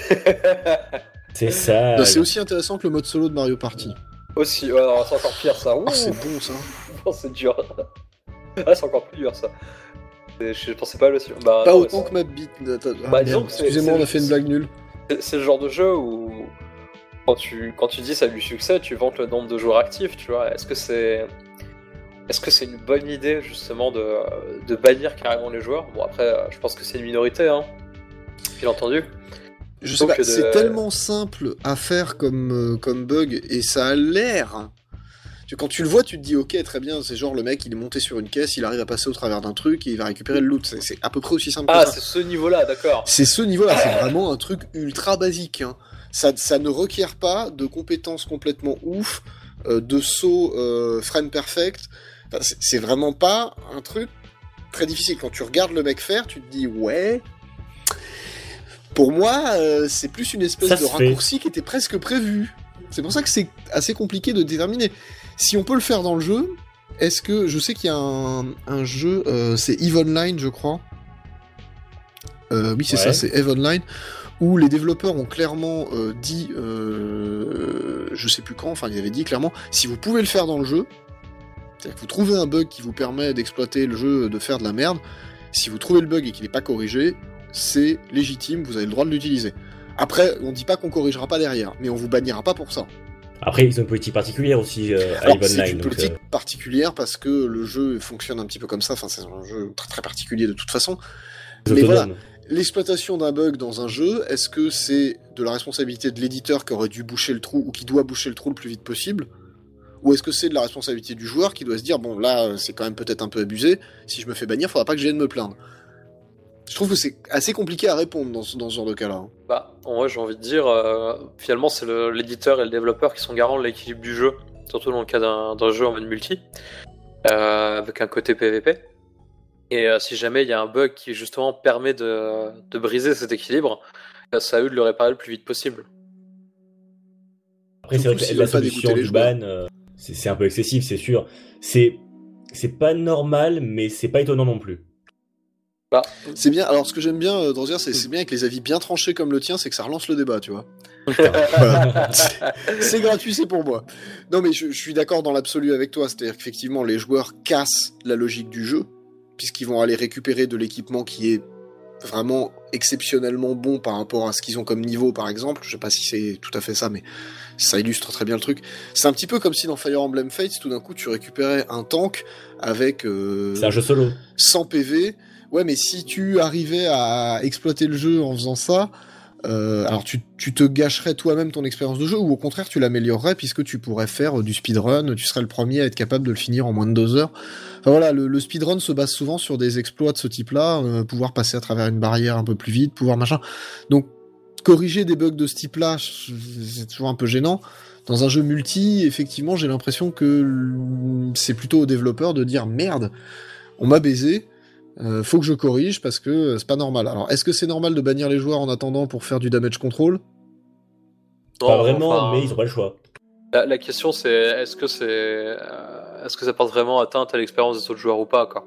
C'est ça. Non, c'est aussi intéressant que le mode solo de Mario Party. Aussi, ouais, c'est encore pire ça. C'est bon ça. Oh, c'est dur. C'est encore plus dur ça. Je pensais pas aussi. Pas autant que ma bite. Excusez-moi, on a fait une blague nulle. C'est le genre de jeu où quand tu dis ça a du succès, tu vantes le nombre de joueurs actifs, tu vois. Est-ce que c'est une bonne idée justement de bannir carrément les joueurs? Bon après, je pense que c'est une minorité, hein. Bien entendu. Je sais pas, c'est tellement simple à faire comme bug et ça a l'air. Quand tu le vois, tu te dis ok, très bien, c'est genre le mec il est monté sur une caisse, il arrive à passer au travers d'un truc et il va récupérer le loot. C'est à peu près aussi simple que ça. Ah, c'est ce niveau-là, d'accord. C'est ce niveau-là, c'est vraiment un truc ultra basique. Hein. Ça ne requiert pas de compétences complètement ouf, de saut frame perfect. Enfin, c'est vraiment pas un truc très difficile. Quand tu regardes le mec faire, tu te dis ouais. Pour moi, c'est plus une espèce de raccourci qui était presque prévu. C'est pour ça que c'est assez compliqué de déterminer. Si on peut le faire dans le jeu, est-ce que... Je sais qu'il y a un jeu, c'est EVE Online, je crois. Oui, c'est ça, c'est EVE Online, où les développeurs ont clairement dit, je sais plus quand, enfin, ils avaient dit clairement, si vous pouvez le faire dans le jeu, c'est-à-dire que vous trouvez un bug qui vous permet d'exploiter le jeu, de faire de la merde, si vous trouvez le bug et qu'il n'est pas corrigé, c'est légitime, vous avez le droit de l'utiliser. Après, on dit pas qu'on corrigera pas derrière, mais on vous bannira pas pour ça. Après, ils ont une politique particulière aussi à EVE Online. C'est une politique particulière parce que le jeu fonctionne un petit peu comme ça, enfin c'est un jeu très très particulier de toute façon. Mais voilà, l'exploitation d'un bug dans un jeu, est-ce que c'est de la responsabilité de l'éditeur qui aurait dû boucher le trou ou qui doit boucher le trou le plus vite possible? Ou est-ce que c'est de la responsabilité du joueur qui doit se dire, bon là c'est quand même peut-être un peu abusé, si je me fais bannir, faudra pas que je vienne me plaindre? Je trouve que c'est assez compliqué à répondre dans ce genre de cas-là. En vrai, j'ai envie de dire, finalement, c'est l'éditeur et le développeur qui sont garants de l'équilibre du jeu, surtout dans le cas d'un jeu en mode multi, avec un côté PVP. Et si jamais il y a un bug qui justement permet de briser cet équilibre, c'est à eux de le réparer le plus vite possible. Après, c'est vrai que la solution du ban, c'est un peu excessif, c'est sûr. C'est pas normal, mais c'est pas étonnant non plus. C'est bien, alors ce que j'aime bien, Drosgar, c'est bien avec les avis bien tranchés comme le tien, c'est que ça relance le débat, tu vois. C'est gratuit, c'est pour moi. Non mais je suis d'accord dans l'absolu avec toi, c'est-à-dire qu'effectivement les joueurs cassent la logique du jeu, puisqu'ils vont aller récupérer de l'équipement qui est vraiment exceptionnellement bon par rapport à ce qu'ils ont comme niveau par exemple, je sais pas si c'est tout à fait ça, mais ça illustre très bien le truc. C'est un petit peu comme si dans Fire Emblem Fates, tout d'un coup tu récupérais un tank avec... c'est un jeu solo. 100 PV... Ouais, mais si tu arrivais à exploiter le jeu en faisant ça, alors tu te gâcherais toi-même ton expérience de jeu, ou au contraire tu l'améliorerais puisque tu pourrais faire du speedrun, tu serais le premier à être capable de le finir en moins de 2 heures. Enfin voilà, le speedrun se base souvent sur des exploits de ce type-là, pouvoir passer à travers une barrière un peu plus vite, pouvoir machin. Donc corriger des bugs de ce type-là, c'est toujours un peu gênant. Dans un jeu multi, effectivement, j'ai l'impression que c'est plutôt aux développeurs de dire merde, on m'a baisé. Faut que je corrige parce que c'est pas normal. Alors, est-ce que c'est normal de bannir les joueurs en attendant pour faire du damage control? Pas vraiment, mais ils ont pas le choix. La question c'est, est-ce que est-ce que ça porte vraiment atteinte à l'expérience des autres joueurs ou pas, quoi.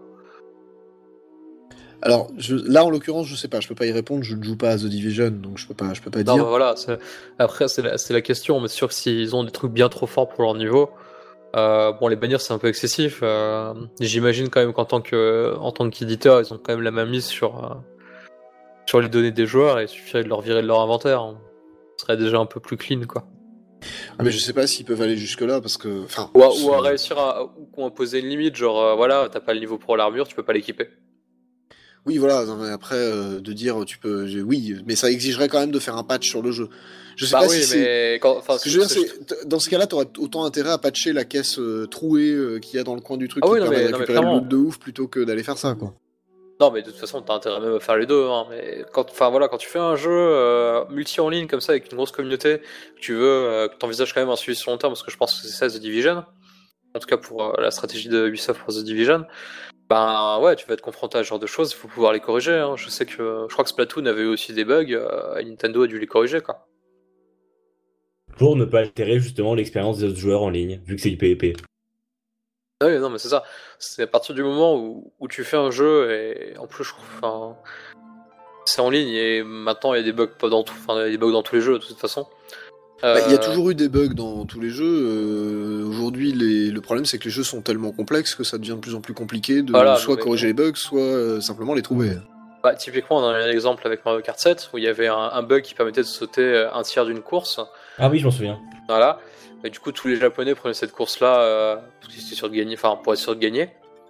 Alors, là, en l'occurrence, je sais pas, je peux pas y répondre, je ne joue pas à The Division, donc je peux pas dire. Non, voilà, après, c'est la question, mais c'est sûr que s'ils ont des trucs bien trop forts pour leur niveau, bon, les bannir, c'est un peu excessif. J'imagine quand même qu'en tant qu'éditeur, ils ont quand même la main mise sur les données des joueurs, et il suffirait de leur virer de leur inventaire. Ce serait déjà un peu plus clean, quoi. Ah, mais je sais pas s'ils peuvent aller jusque-là, parce que... Ou à réussir à poser une limite, genre, voilà, t'as pas le niveau pour l'armure, tu peux pas l'équiper. Oui, voilà, non, mais après, de dire, tu peux... Oui, mais ça exigerait quand même de faire un patch sur le jeu. Je sais pas si c'est... Ce que je veux dire, c'est... Dans ce cas-là, t'aurais autant intérêt à patcher la caisse trouée qu'il y a dans le coin du truc qui permet de récupérer le loot de ouf, plutôt que d'aller faire ça, quoi. Non, mais de toute façon, t'as intérêt même à faire les deux. Hein. Mais quand tu fais un jeu multi en ligne comme ça avec une grosse communauté, que t'envisages quand même un suivi sur long terme, parce que je pense que c'est ça The Division. En tout cas pour la stratégie de Ubisoft pour The Division. Ben ouais, tu vas être confronté à ce genre de choses, il faut pouvoir les corriger. Hein. Je crois que Splatoon avait aussi des bugs, et Nintendo a dû les corriger, quoi. Pour ne pas altérer justement l'expérience des autres joueurs en ligne, vu que c'est du PvP. Oui, non, mais c'est ça. C'est à partir du moment où tu fais un jeu, et en plus, c'est en ligne, et maintenant il y a des bugs il y a des bugs dans tous les jeux, de toute façon. Il y a toujours eu des bugs dans tous les jeux. Aujourd'hui, le problème, c'est que les jeux sont tellement complexes que ça devient de plus en plus compliqué de soit corriger les bugs, soit simplement les trouver. Bah, typiquement, on a un exemple avec Mario Kart 7, où il y avait un bug qui permettait de sauter un tiers d'une course. Ah oui, je m'en souviens. Voilà. Et du coup, tous les Japonais prenaient cette course-là parce qu'ils étaient sûrs de gagner, pour être sûrs de gagner.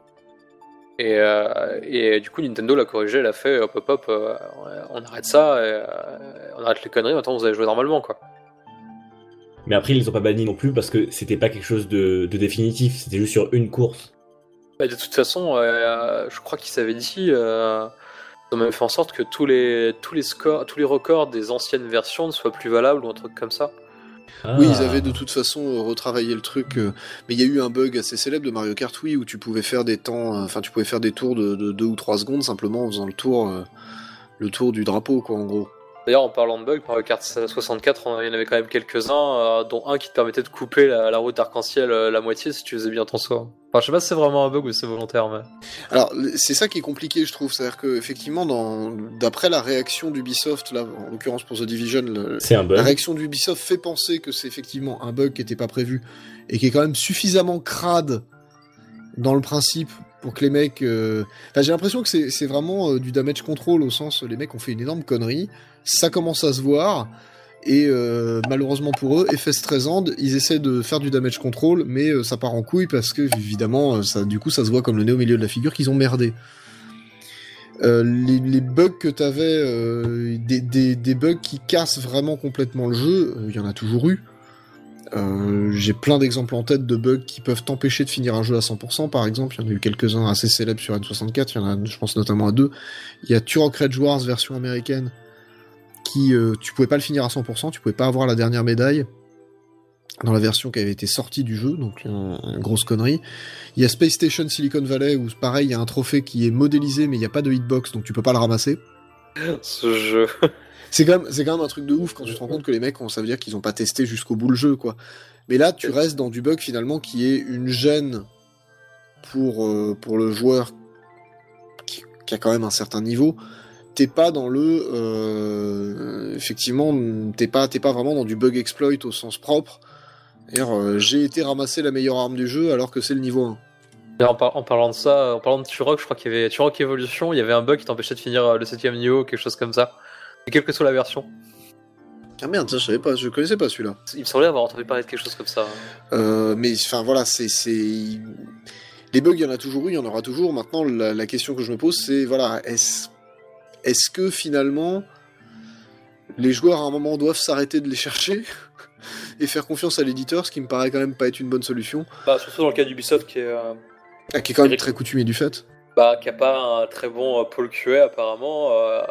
Et du coup, Nintendo l'a corrigé, elle a fait hop, on arrête ça, on arrête les conneries, maintenant vous allez jouer normalement, quoi. Mais après, ils les ont pas bannis non plus parce que c'était pas quelque chose de définitif, c'était juste sur une course. Bah, de toute façon, je crois qu'ils avaient dit, ils ont même fait en sorte que tous les records des anciennes versions ne soient plus valables ou un truc comme ça. Ah. Oui, ils avaient de toute façon retravaillé le truc, mais il y a eu un bug assez célèbre de Mario Kart Wii où tu pouvais faire des temps, tu pouvais faire des tours de 2 ou 3 secondes simplement en faisant le tour du drapeau, quoi, en gros. D'ailleurs, en parlant de bugs, Mario Kart 64, il y en avait quand même quelques-uns, dont un qui te permettait de couper la route arc-en-ciel la moitié si tu faisais bien ton saut. Enfin, je sais pas si c'est vraiment un bug ou si c'est volontaire, mais... Alors, c'est ça qui est compliqué, je trouve. C'est-à-dire que, effectivement, d'après la réaction d'Ubisoft, là, en l'occurrence pour The Division, c'est un bug. La réaction d'Ubisoft fait penser que c'est effectivement un bug qui était pas prévu et qui est quand même suffisamment crade dans le principe pour que les mecs... j'ai l'impression que c'est vraiment du damage control, au sens les mecs ont fait une énorme connerie, ça commence à se voir, et malheureusement pour eux, FS 13 End, ils essaient de faire du damage control, mais ça part en couille parce que, évidemment, du coup, ça se voit comme le nez au milieu de la figure qu'ils ont merdé. Les bugs que t'avais, des bugs qui cassent vraiment complètement le jeu, il y en a toujours eu. J'ai plein d'exemples en tête de bugs qui peuvent t'empêcher de finir un jeu à 100%, par exemple. Il y en a eu quelques-uns assez célèbres sur N64, il y en a, je pense notamment à 2. Il y a Turok Rage Wars version américaine, qui tu pouvais pas le finir à 100%, tu pouvais pas avoir la dernière médaille dans la version qui avait été sortie du jeu, donc une grosse connerie. Il y a Space Station Silicon Valley, où pareil, il y a un trophée qui est modélisé, mais il n'y a pas de hitbox, donc tu peux pas le ramasser. Ce jeu... C'est quand même un truc de ouf quand tu te rends compte que les mecs, ça veut dire qu'ils ont pas testé jusqu'au bout le jeu, quoi. Mais là, tu restes dans du bug finalement qui est une gêne pour le joueur qui a quand même un certain niveau. T'es pas dans effectivement, t'es pas vraiment dans du bug exploit au sens propre. C'est-à-dire, j'ai été ramasser la meilleure arme du jeu alors que c'est le niveau 1. Et en parlant de ça, en parlant de Turok, je crois qu'il y avait Turok Evolution, il y avait un bug qui t'empêchait de finir le 7ème niveau, quelque chose comme ça. Et quelle que soit la version. Ah merde, ça je connaissais pas celui-là. Il me semblait avoir entendu parler de quelque chose comme ça. Mais enfin voilà, c'est... Les bugs, il y en a toujours eu, il y en aura toujours. Maintenant, la question que je me pose, c'est, voilà, est-ce que finalement, les joueurs à un moment doivent s'arrêter de les chercher et faire confiance à l'éditeur, ce qui me paraît quand même pas être une bonne solution. Bah, surtout dans le cas d'Ubisoft qui est quand même très coutumier du fait. Bah, qui a pas un très bon pôle QA apparemment,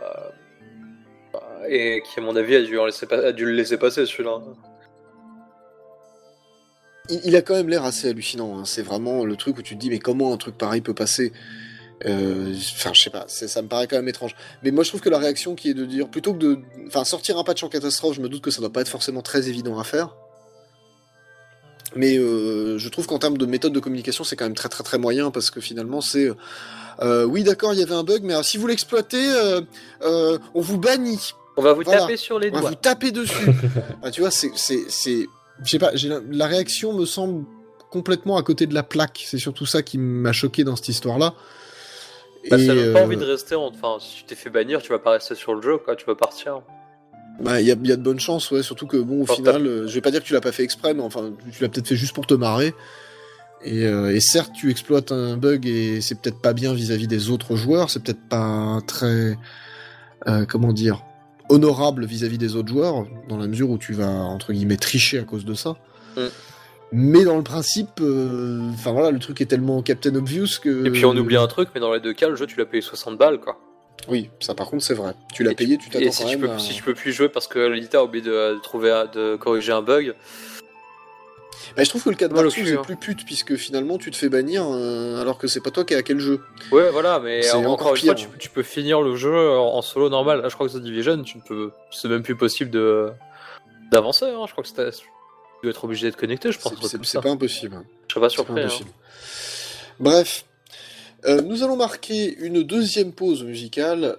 et qui à mon avis a dû le laisser passer celui-là. Il a quand même l'air assez hallucinant, hein. C'est vraiment le truc où tu te dis mais comment un truc pareil peut passer. Enfin, je sais pas, ça me paraît quand même étrange. Mais moi, je trouve que la réaction qui est de dire, plutôt que sortir un patch en catastrophe, je me doute que ça doit pas être forcément très évident à faire. Mais je trouve qu'en termes de méthode de communication, c'est quand même très très très moyen, parce que finalement c'est oui d'accord, il y avait un bug, mais alors, si vous l'exploitez, on vous bannit. On va vous taper sur les doigts. On va vous taper dessus. Tu vois, c'est je sais pas, la réaction me semble complètement à côté de la plaque. C'est surtout ça qui m'a choqué dans cette histoire-là. Bah, ça n'a pas envie de rester. Enfin, si tu t'es fait bannir, tu vas pas rester sur le jeu, quoi. Tu vas partir. Bah, il y a de bonnes chances, ouais. Surtout que bon, au final, je vais pas dire que tu l'as pas fait exprès, mais enfin, tu l'as peut-être fait juste pour te marrer. Et certes, tu exploites un bug et c'est peut-être pas bien vis-à-vis des autres joueurs. C'est peut-être pas très, comment dire, honorable vis-à-vis des autres joueurs, dans la mesure où tu vas entre guillemets tricher à cause de ça. Mais dans le principe, enfin voilà, le truc est tellement Captain Obvious que... Et puis on oublie un truc, mais dans les deux cas, le jeu, tu l'as payé 60 balles, quoi. Oui, ça par contre c'est vrai. Tu l'as payé, tu t'attends quand même à... Si tu peux plus y jouer parce que l'éditeur a oublié de corriger un bug... Bah, je trouve que le cas de Marcus est plus pute, puisque finalement tu te fais bannir alors que c'est pas toi qui as hacké le jeu. Ouais, voilà, mais encore une pire, fois, tu peux finir le jeu en solo normal. Là, je crois que The Division, c'est même plus possible d'avancer, hein. Je crois que tu dois être obligé d'être connecté, je pense. C'est pas impossible. Je serais pas surpris. Bref, nous allons marquer une deuxième pause musicale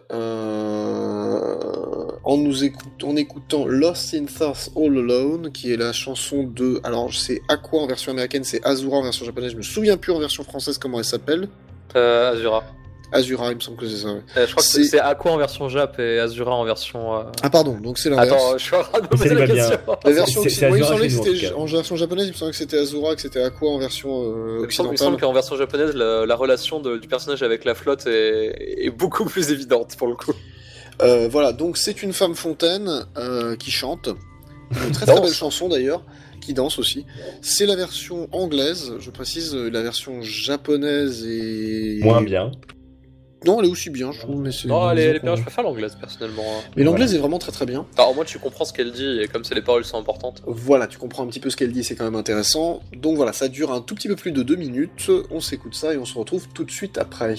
en écoutant Lost in Thoughts All Alone, qui est la chanson de... Alors, c'est Aqua en version américaine, c'est Azura en version japonaise, je me souviens plus en version française comment elle s'appelle. Azura. Azura, il me semble que c'est ça, ouais. Je crois que c'est Aqua en version Jap et Azura en version... Ah pardon, donc c'est l'inverse. Attends, je suis en train de poser la question. La version moi, il me semblait que c'était en version japonaise, il me semblait que c'était Azura, que c'était Aqua en version occidentale. Il me semble qu'en version japonaise, la relation du personnage avec la flotte est beaucoup plus évidente, pour le coup. Voilà, donc c'est une femme fontaine qui chante. Une très très belle chanson d'ailleurs. Qui danse aussi. C'est la version anglaise, je précise, la version japonaise est... moins bien. Non, elle est aussi bien, je trouve, mais c'est... Non, elle est bien, je préfère l'anglaise, personnellement. Mais l'anglaise est vraiment très très bien. Alors, au moins, tu comprends ce qu'elle dit, et comme les paroles sont importantes. Voilà, tu comprends un petit peu ce qu'elle dit, c'est quand même intéressant. Donc voilà, ça dure un tout petit peu plus de 2 minutes, on s'écoute ça et on se retrouve tout de suite après.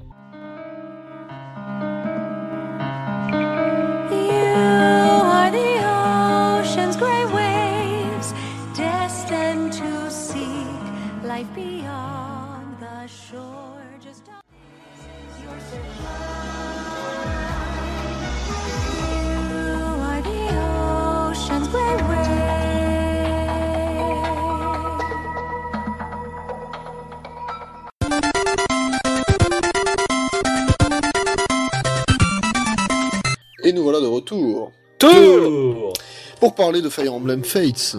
Et nous voilà de retour. Pour parler de Fire Emblem Fates.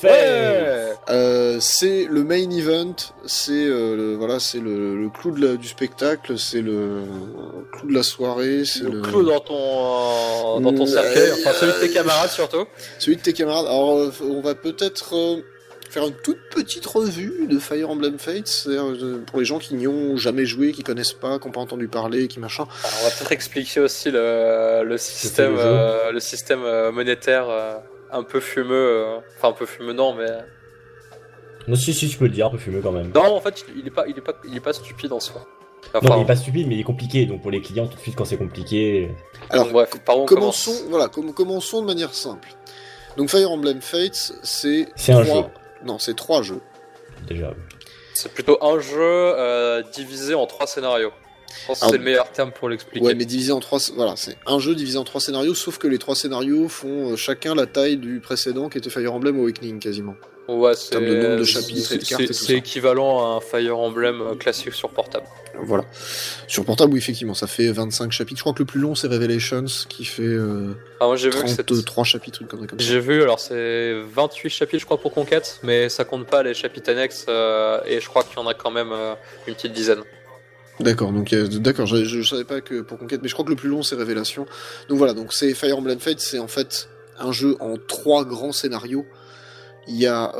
C'est le main event, c'est le clou du spectacle, c'est le clou de la soirée, c'est le clou dans ton cercueil, enfin celui de tes camarades surtout. Celui de tes camarades. Alors on va peut-être faire une toute petite revue de Fire Emblem Fates, pour les gens qui n'y ont jamais joué, qui connaissent pas, qui n'ont pas entendu parler, qui machin. Alors, on va peut-être expliquer aussi le système monétaire un peu fumeux, enfin un peu fumeux non mais... Non, si, tu peux le dire, un peu fumeux quand même. Non, en fait, il est pas stupide en soi. Enfin, non, il est pas stupide, mais il est compliqué, donc pour les clients, tout de suite, quand c'est compliqué... Alors, bref, commençons de manière simple. Donc Fire Emblem Fates, c'est un jeu. Non, c'est 3 jeux. Déjà. C'est plutôt un jeu divisé en 3 scénarios. Je pense que c'est le meilleur terme pour l'expliquer. Ouais, mais divisé en 3... Voilà, c'est un jeu divisé en 3 scénarios, sauf que les 3 scénarios font chacun la taille du précédent, qui était Fire Emblem Awakening, quasiment. Ouais, c'est... En termes de nombre de chapitres et de cartes et tout ça. C'est équivalent à un Fire Emblem classique sur portable. Voilà. Sur portable, oui, effectivement, ça fait 25 chapitres. Je crois que le plus long, c'est Revelations, qui fait moi, j'ai 33 chapitres, comme ça. J'ai vu, alors c'est 28 chapitres, je crois, pour Conquête, mais ça compte pas les chapitres annexes, et je crois qu'il y en a quand même une petite dizaine. D'accord, donc je savais pas que pour Conquête, mais je crois que le plus long, c'est Révélation. Donc voilà, donc c'est Fire Emblem Fates, c'est en fait un jeu en 3 grands scénarios. Il y a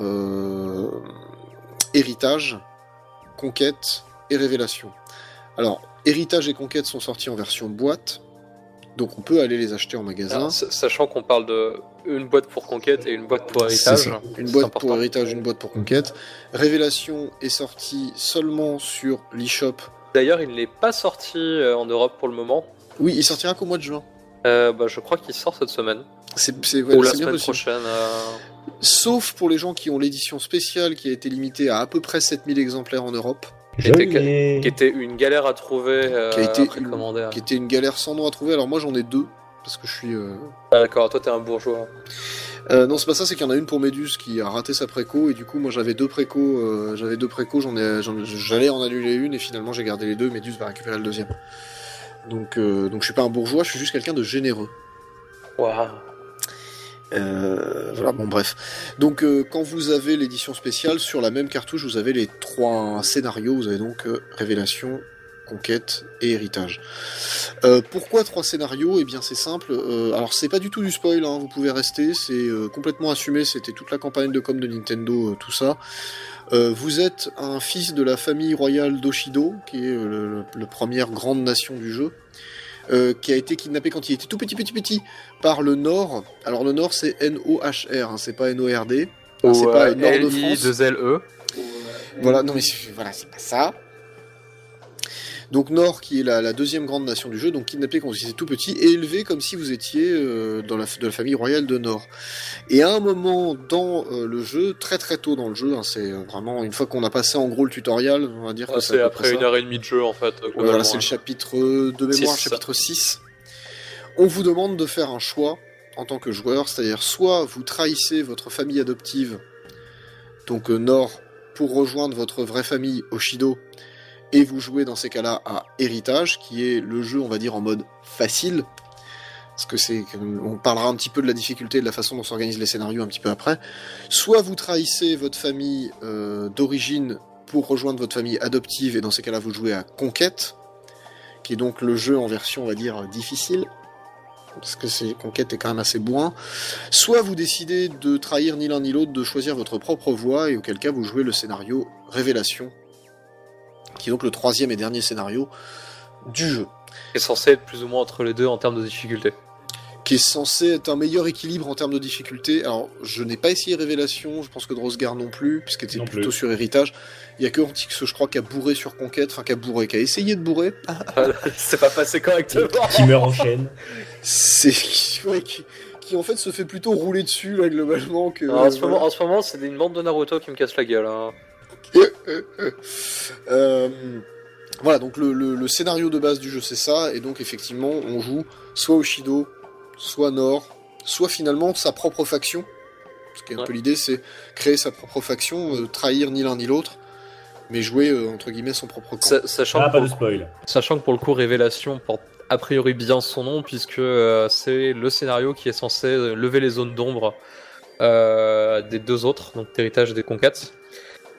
Héritage, Conquête et Révélation. Alors, Héritage et Conquête sont sortis en version boîte, donc on peut aller les acheter en magasin. Alors, sachant qu'on parle de une boîte pour Conquête et une boîte pour Héritage. C'est ça. Une boîte pour Héritage, une boîte pour Conquête. Révélation est sorti seulement sur l'eShop. D'ailleurs, il n'est pas sorti en Europe pour le moment. Oui, il sortira qu'au mois de juin. Je crois qu'il sort cette semaine. Ou la semaine prochaine. sauf pour les gens qui ont l'édition spéciale qui a été limitée à peu près 7000 exemplaires en Europe. Qui était une galère à trouver, qui était une galère sans nom à trouver. Alors moi j'en ai 2, parce que je suis... Ah d'accord, toi t'es un bourgeois. Non, c'est pas ça, c'est qu'il y en a une pour Méduse qui a raté sa préco, et du coup moi j'avais 2 précos, j'allais en annuler une, et finalement j'ai gardé les 2, Méduse va récupérer le deuxième. Donc je suis pas un bourgeois, je suis juste quelqu'un de généreux. Waouh. Voilà, bon bref. Donc quand vous avez l'édition spéciale, sur la même cartouche, vous avez les 3 scénarios, vous avez donc Révélation, Conquête et Héritage. Pourquoi 3 scénarios ? Eh bien c'est simple, alors c'est pas du tout du spoil, hein, vous pouvez rester, c'est complètement assumé, c'était toute la campagne de com de Nintendo, tout ça. Vous êtes un fils de la famille royale d'Oshido, qui est la première grande nation du jeu, qui a été kidnappé quand il était tout petit par le Nord. Alors le Nord c'est N-O-H-R, hein, c'est pas N-O-R-D, c'est pas Nord de France. L-I-2-L-E. Voilà, non mais voilà, c'est pas ça. Donc Nord qui est la deuxième grande nation du jeu, donc kidnappé quand vous étiez tout petit et élevé comme si vous étiez de la famille royale de Nord. Et à un moment dans le jeu, très tôt dans le jeu, hein, c'est vraiment une fois qu'on a passé en gros le tutoriel, on va dire que c'est après 1h30 de jeu en fait. Voilà, c'est le chapitre de mémoire, chapitre 6. On vous demande de faire un choix en tant que joueur, c'est-à-dire soit vous trahissez votre famille adoptive, donc Nord, pour rejoindre votre vraie famille Oshido, et vous jouez dans ces cas-là à Héritage, qui est le jeu, on va dire, en mode facile, parce que on parlera un petit peu de la difficulté et de la façon dont s'organisent les scénarios un petit peu après. Soit vous trahissez votre famille d'origine pour rejoindre votre famille adoptive, et dans ces cas-là vous jouez à Conquête, qui est donc le jeu en version, on va dire, difficile, parce que Conquête est quand même assez bourrin. Soit vous décidez de trahir ni l'un ni l'autre, de choisir votre propre voie, et auquel cas vous jouez le scénario Révélation, qui est donc le 3e et dernier scénario du jeu. Qui est censé être plus ou moins entre les deux en termes de difficulté. Qui est censé être un meilleur équilibre en termes de difficulté. Alors, je n'ai pas essayé Révélation, je pense que Drosgar non plus, puisqu'il était plutôt sur Héritage. Il y a que Antix, je crois, qui a bourré sur Conquête, enfin qui a essayé de bourrer. C'est pas passé correctement. Qui meurt en chaîne. Qui en fait se fait plutôt rouler dessus, là, globalement. En ce moment, c'est une bande de Naruto qui me casse la gueule. Hein. Voilà, donc le scénario de base du jeu c'est ça, et donc effectivement on joue soit Oshido, soit Nord, soit finalement sa propre faction, ce qui est un peu l'idée, c'est créer sa propre faction, trahir ni l'un ni l'autre, mais jouer entre guillemets son propre camp. Pas de spoil. Sachant que pour le coup Révélation porte a priori bien son nom, puisque c'est le scénario qui est censé lever les zones d'ombre des deux autres, donc Héritage et des Conquêtes. Et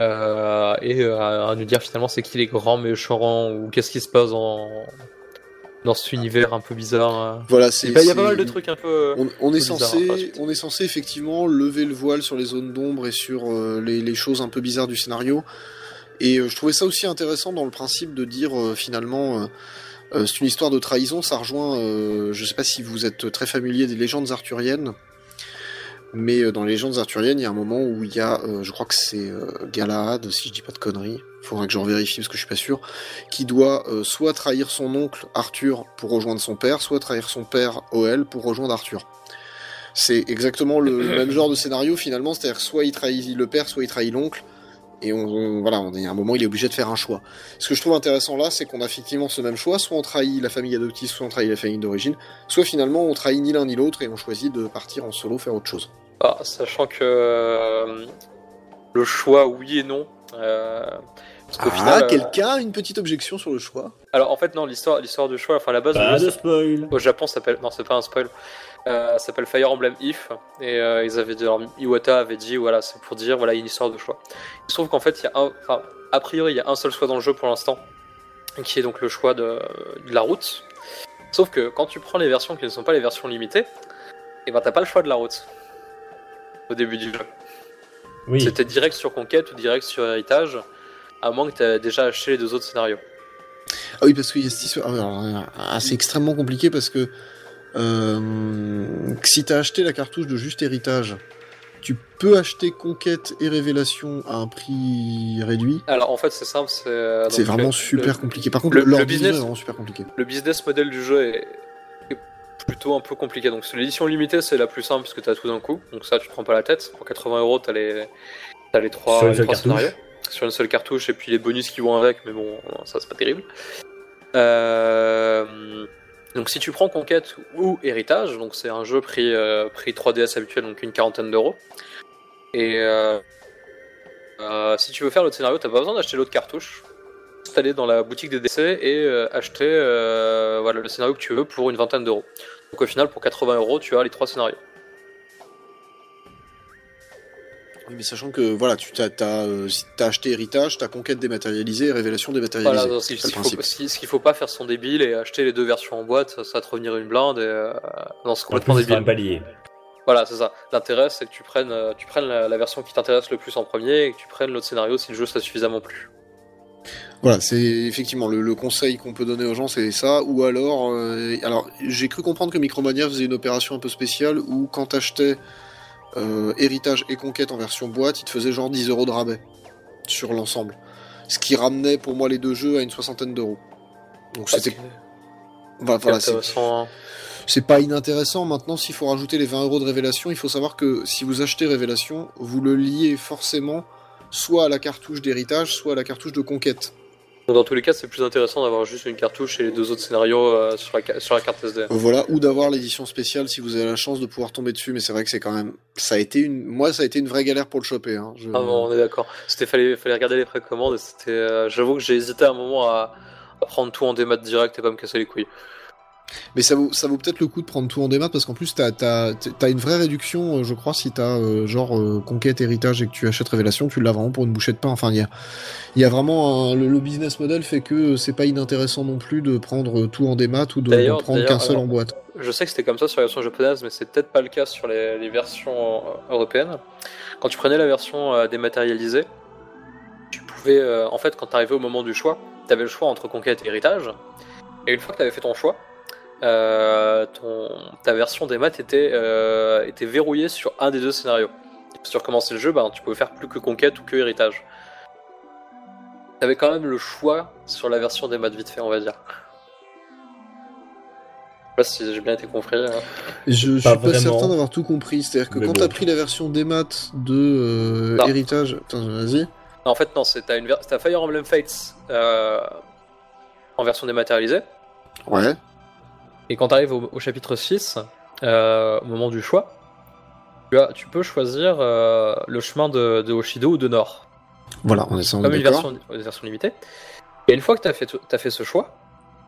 à nous dire finalement c'est qui les grands méchants ou qu'est-ce qui se passe dans cet univers un peu bizarre. Voilà, il y a pas mal de trucs un peu. On est censé effectivement lever le voile sur les zones d'ombre et sur les choses un peu bizarres du scénario. Et je trouvais ça aussi intéressant dans le principe de dire finalement c'est une histoire de trahison. Ça rejoint, je sais pas si vous êtes très familier des légendes arthuriennes. Mais dans les légendes arthuriennes, il y a un moment où il y a, je crois que c'est Galahad, si je dis pas de conneries, faudra que je revérifie parce que je suis pas sûr, qui doit soit trahir son oncle Arthur pour rejoindre son père, soit trahir son père Hoel pour rejoindre Arthur. C'est exactement le même genre de scénario finalement, c'est-à-dire soit il trahit le père, soit il trahit l'oncle, et voilà, il y a un moment il est obligé de faire un choix. Ce que je trouve intéressant là, c'est qu'on a effectivement ce même choix, soit on trahit la famille adoptive, soit on trahit la famille d'origine, soit finalement on trahit ni l'un ni l'autre et on choisit de partir en solo faire autre chose. Ah, sachant que le choix oui et non. Parce qu'au final, quelqu'un a une petite objection sur le choix. Alors en fait non, l'histoire du choix, enfin la base pas de spoil. Au Japon ça s'appelle, non c'est pas un spoil, ça s'appelle Fire Emblem If, et ils avaient dit, alors, Iwata avait dit voilà c'est pour dire voilà il y a une histoire de choix. Il se trouve qu'en fait a priori il y a un seul choix dans le jeu pour l'instant, qui est donc le choix de la route. Sauf que quand tu prends les versions qui ne sont pas les versions limitées, et ben t'as pas le choix de la route au début du jeu. Oui. C'était direct sur Conquête ou direct sur Héritage, à moins que tu aies déjà acheté les deux autres scénarios. Ah oui, parce qu'il y a cette histoire. C'est extrêmement compliqué parce que si tu as acheté la cartouche de juste Héritage, tu peux acheter Conquête et Révélation à un prix réduit. Alors en fait, c'est simple. C'est vraiment super compliqué. Par contre, le business est vraiment super compliqué. Le business model du jeu est plutôt un peu compliqué. Donc l'édition limitée, c'est la plus simple puisque tu as tout d'un coup. Donc ça, tu te prends pas la tête. Pour 80€, tu as les trois scénarios sur une seule cartouche et puis les bonus qui vont avec, mais bon, ça c'est pas terrible. Donc si tu prends Conquête ou Héritage, donc c'est un jeu prix 3DS habituel, donc une quarantaine d'euros. Et si tu veux faire l'autre scénario, t'as pas besoin d'acheter l'autre cartouche. Juste aller dans la boutique des DC et acheter le scénario que tu veux pour une vingtaine d'euros. Donc au final, pour 80€, tu as les 3 scénarios. Oui, mais sachant que voilà, si t'as acheté Héritage, t'as Conquête dématérialisée et Révélation dématérialisée. Voilà, ce qu'il faut pas faire son débile et acheter les 2 versions en boîte, ça va te revenir une blinde et non, c'est complètement débile. Voilà, c'est ça. L'intérêt, c'est que tu prennes la version qui t'intéresse le plus en premier et que tu prennes l'autre scénario si le jeu ça suffisamment plu. Voilà, c'est effectivement le conseil qu'on peut donner aux gens, c'est ça. Ou alors, j'ai cru comprendre que Micromania faisait une opération un peu spéciale où quand t'achetais Héritage et Conquête en version boîte, il te faisait genre 10€ de rabais sur l'ensemble. Ce qui ramenait pour moi les 2 jeux à une 60aine d'euros. Donc c'était... Voilà, c'est pas inintéressant. Maintenant, s'il faut rajouter les 20€ de Révélation, il faut savoir que si vous achetez Révélation, vous le liez forcément soit à la cartouche d'Héritage, soit à la cartouche de Conquête. Dans tous les cas, c'est plus intéressant d'avoir juste une cartouche et les 2 autres scénarios sur la carte SD. Voilà, ou d'avoir l'édition spéciale si vous avez la chance de pouvoir tomber dessus, mais c'est vrai que c'est quand même... ça a été une vraie galère pour le choper. Hein. Ah bon, on est d'accord. Fallait regarder les précommandes et c'était... j'avoue que j'ai hésité un moment à prendre tout en démat direct et pas me casser les couilles. Mais ça vaut peut-être le coup de prendre tout en démat parce qu'en plus t'as une vraie réduction, je crois, si t'as Conquête, Héritage et que tu achètes Révélation, tu l'as vraiment pour une bouchée de pain. Enfin, il y a vraiment le business model fait que c'est pas inintéressant non plus de prendre tout en démat ou de prendre qu'un seul en boîte. Je sais que c'était comme ça sur la version japonaise, mais c'est peut-être pas le cas sur les versions européennes. Quand tu prenais la version dématérialisée, tu pouvais, en fait, quand t'arrivais au moment du choix, t'avais le choix entre Conquête et Héritage, et une fois que t'avais fait ton choix, ta version des maths était verrouillée sur un des 2 scénarios. Si tu recommençais le jeu, tu pouvais faire plus que Conquête ou que Héritage. T'avais quand même le choix sur la version des maths vite fait, on va dire. Je sais pas si j'ai bien été compris. Je suis pas certain d'avoir tout compris. C'est-à-dire que quand t'as pris la version des maths de Héritage... Attends, vas-y. Non, en fait, non, t'as Fire Emblem Fates en version dématérialisée. Ouais. Et quand tu arrives au chapitre 6, au moment du choix, tu peux choisir le chemin de Hoshido ou de Nord. Voilà, on est sans comme une version limitée. Et une fois que tu as fait ce choix,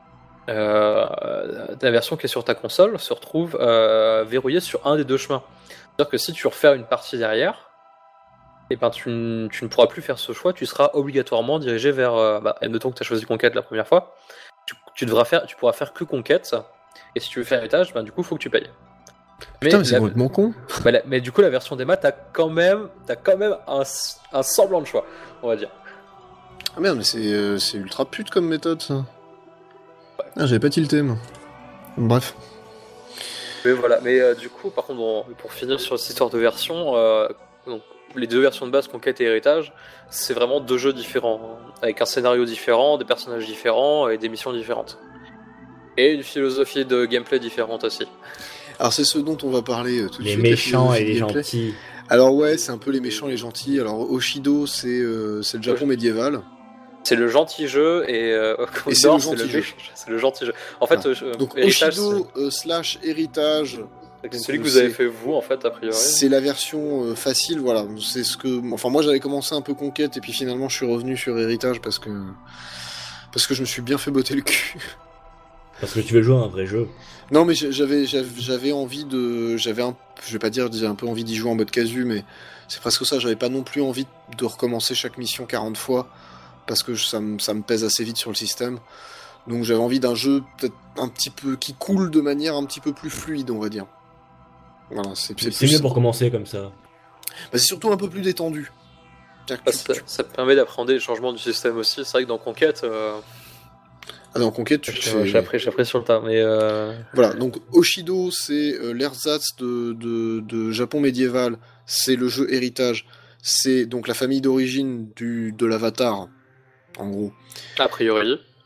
ta version qui est sur ta console se retrouve verrouillée sur un des 2 chemins. C'est-à-dire que si tu refais une partie derrière, tu ne pourras plus faire ce choix, tu seras obligatoirement dirigé vers... admettons que tu as choisi Conquête la première fois, tu pourras faire que Conquête. Et si tu veux faire Héritage, du coup, faut que tu payes. Putain, mais c'est complètement con. Mais du coup, la version des maths, t'as quand même un semblant de choix, on va dire. Ah merde, mais c'est ultra pute comme méthode, ça. Ouais. Ah, j'avais pas tilté, moi. Bref. Mais voilà, du coup, par contre, pour finir sur cette histoire de version, donc, les 2 versions de base, Conquête et Héritage, c'est vraiment 2 jeux différents, avec un scénario différent, des personnages différents et des missions différentes. Et une philosophie de gameplay différente aussi. Alors c'est ce dont on va parler tout de suite. Les méchants et les gentils. Alors ouais, c'est un peu les méchants et les gentils. Alors Hoshido, c'est le Japon médiéval. C'est le gentil jeu et c'est le gentil jeu. C'est le gentil jeu. En fait, donc Hoshido / Héritage. C'est celui que vous avez fait vous, en fait, a priori. C'est la version facile, voilà. C'est ce que... Enfin, moi, j'avais commencé un peu Conquête, et puis finalement, je suis revenu sur Héritage, parce que je me suis bien fait botter le cul. Parce que tu veux jouer à un vrai jeu. Non, mais j'avais envie de... je vais pas dire un peu envie d'y jouer en mode casu, mais c'est presque ça. J'avais pas non plus envie de recommencer chaque mission 40 fois, parce que ça me pèse assez vite sur le système. Donc j'avais envie d'un jeu peut-être un petit peu... qui coule de manière un petit peu plus fluide, on va dire. Voilà, c'est mieux pour commencer comme ça. C'est surtout un peu plus détendu. Ça permet d'appréhender les changements du système aussi. C'est vrai que dans Conquête... dans Conquête, j'ai appris sur le tas, mais... Voilà, donc Hoshido, c'est l'ersatz de Japon médiéval, c'est le jeu Héritage, c'est donc la famille d'origine de l'Avatar, en gros. A priori.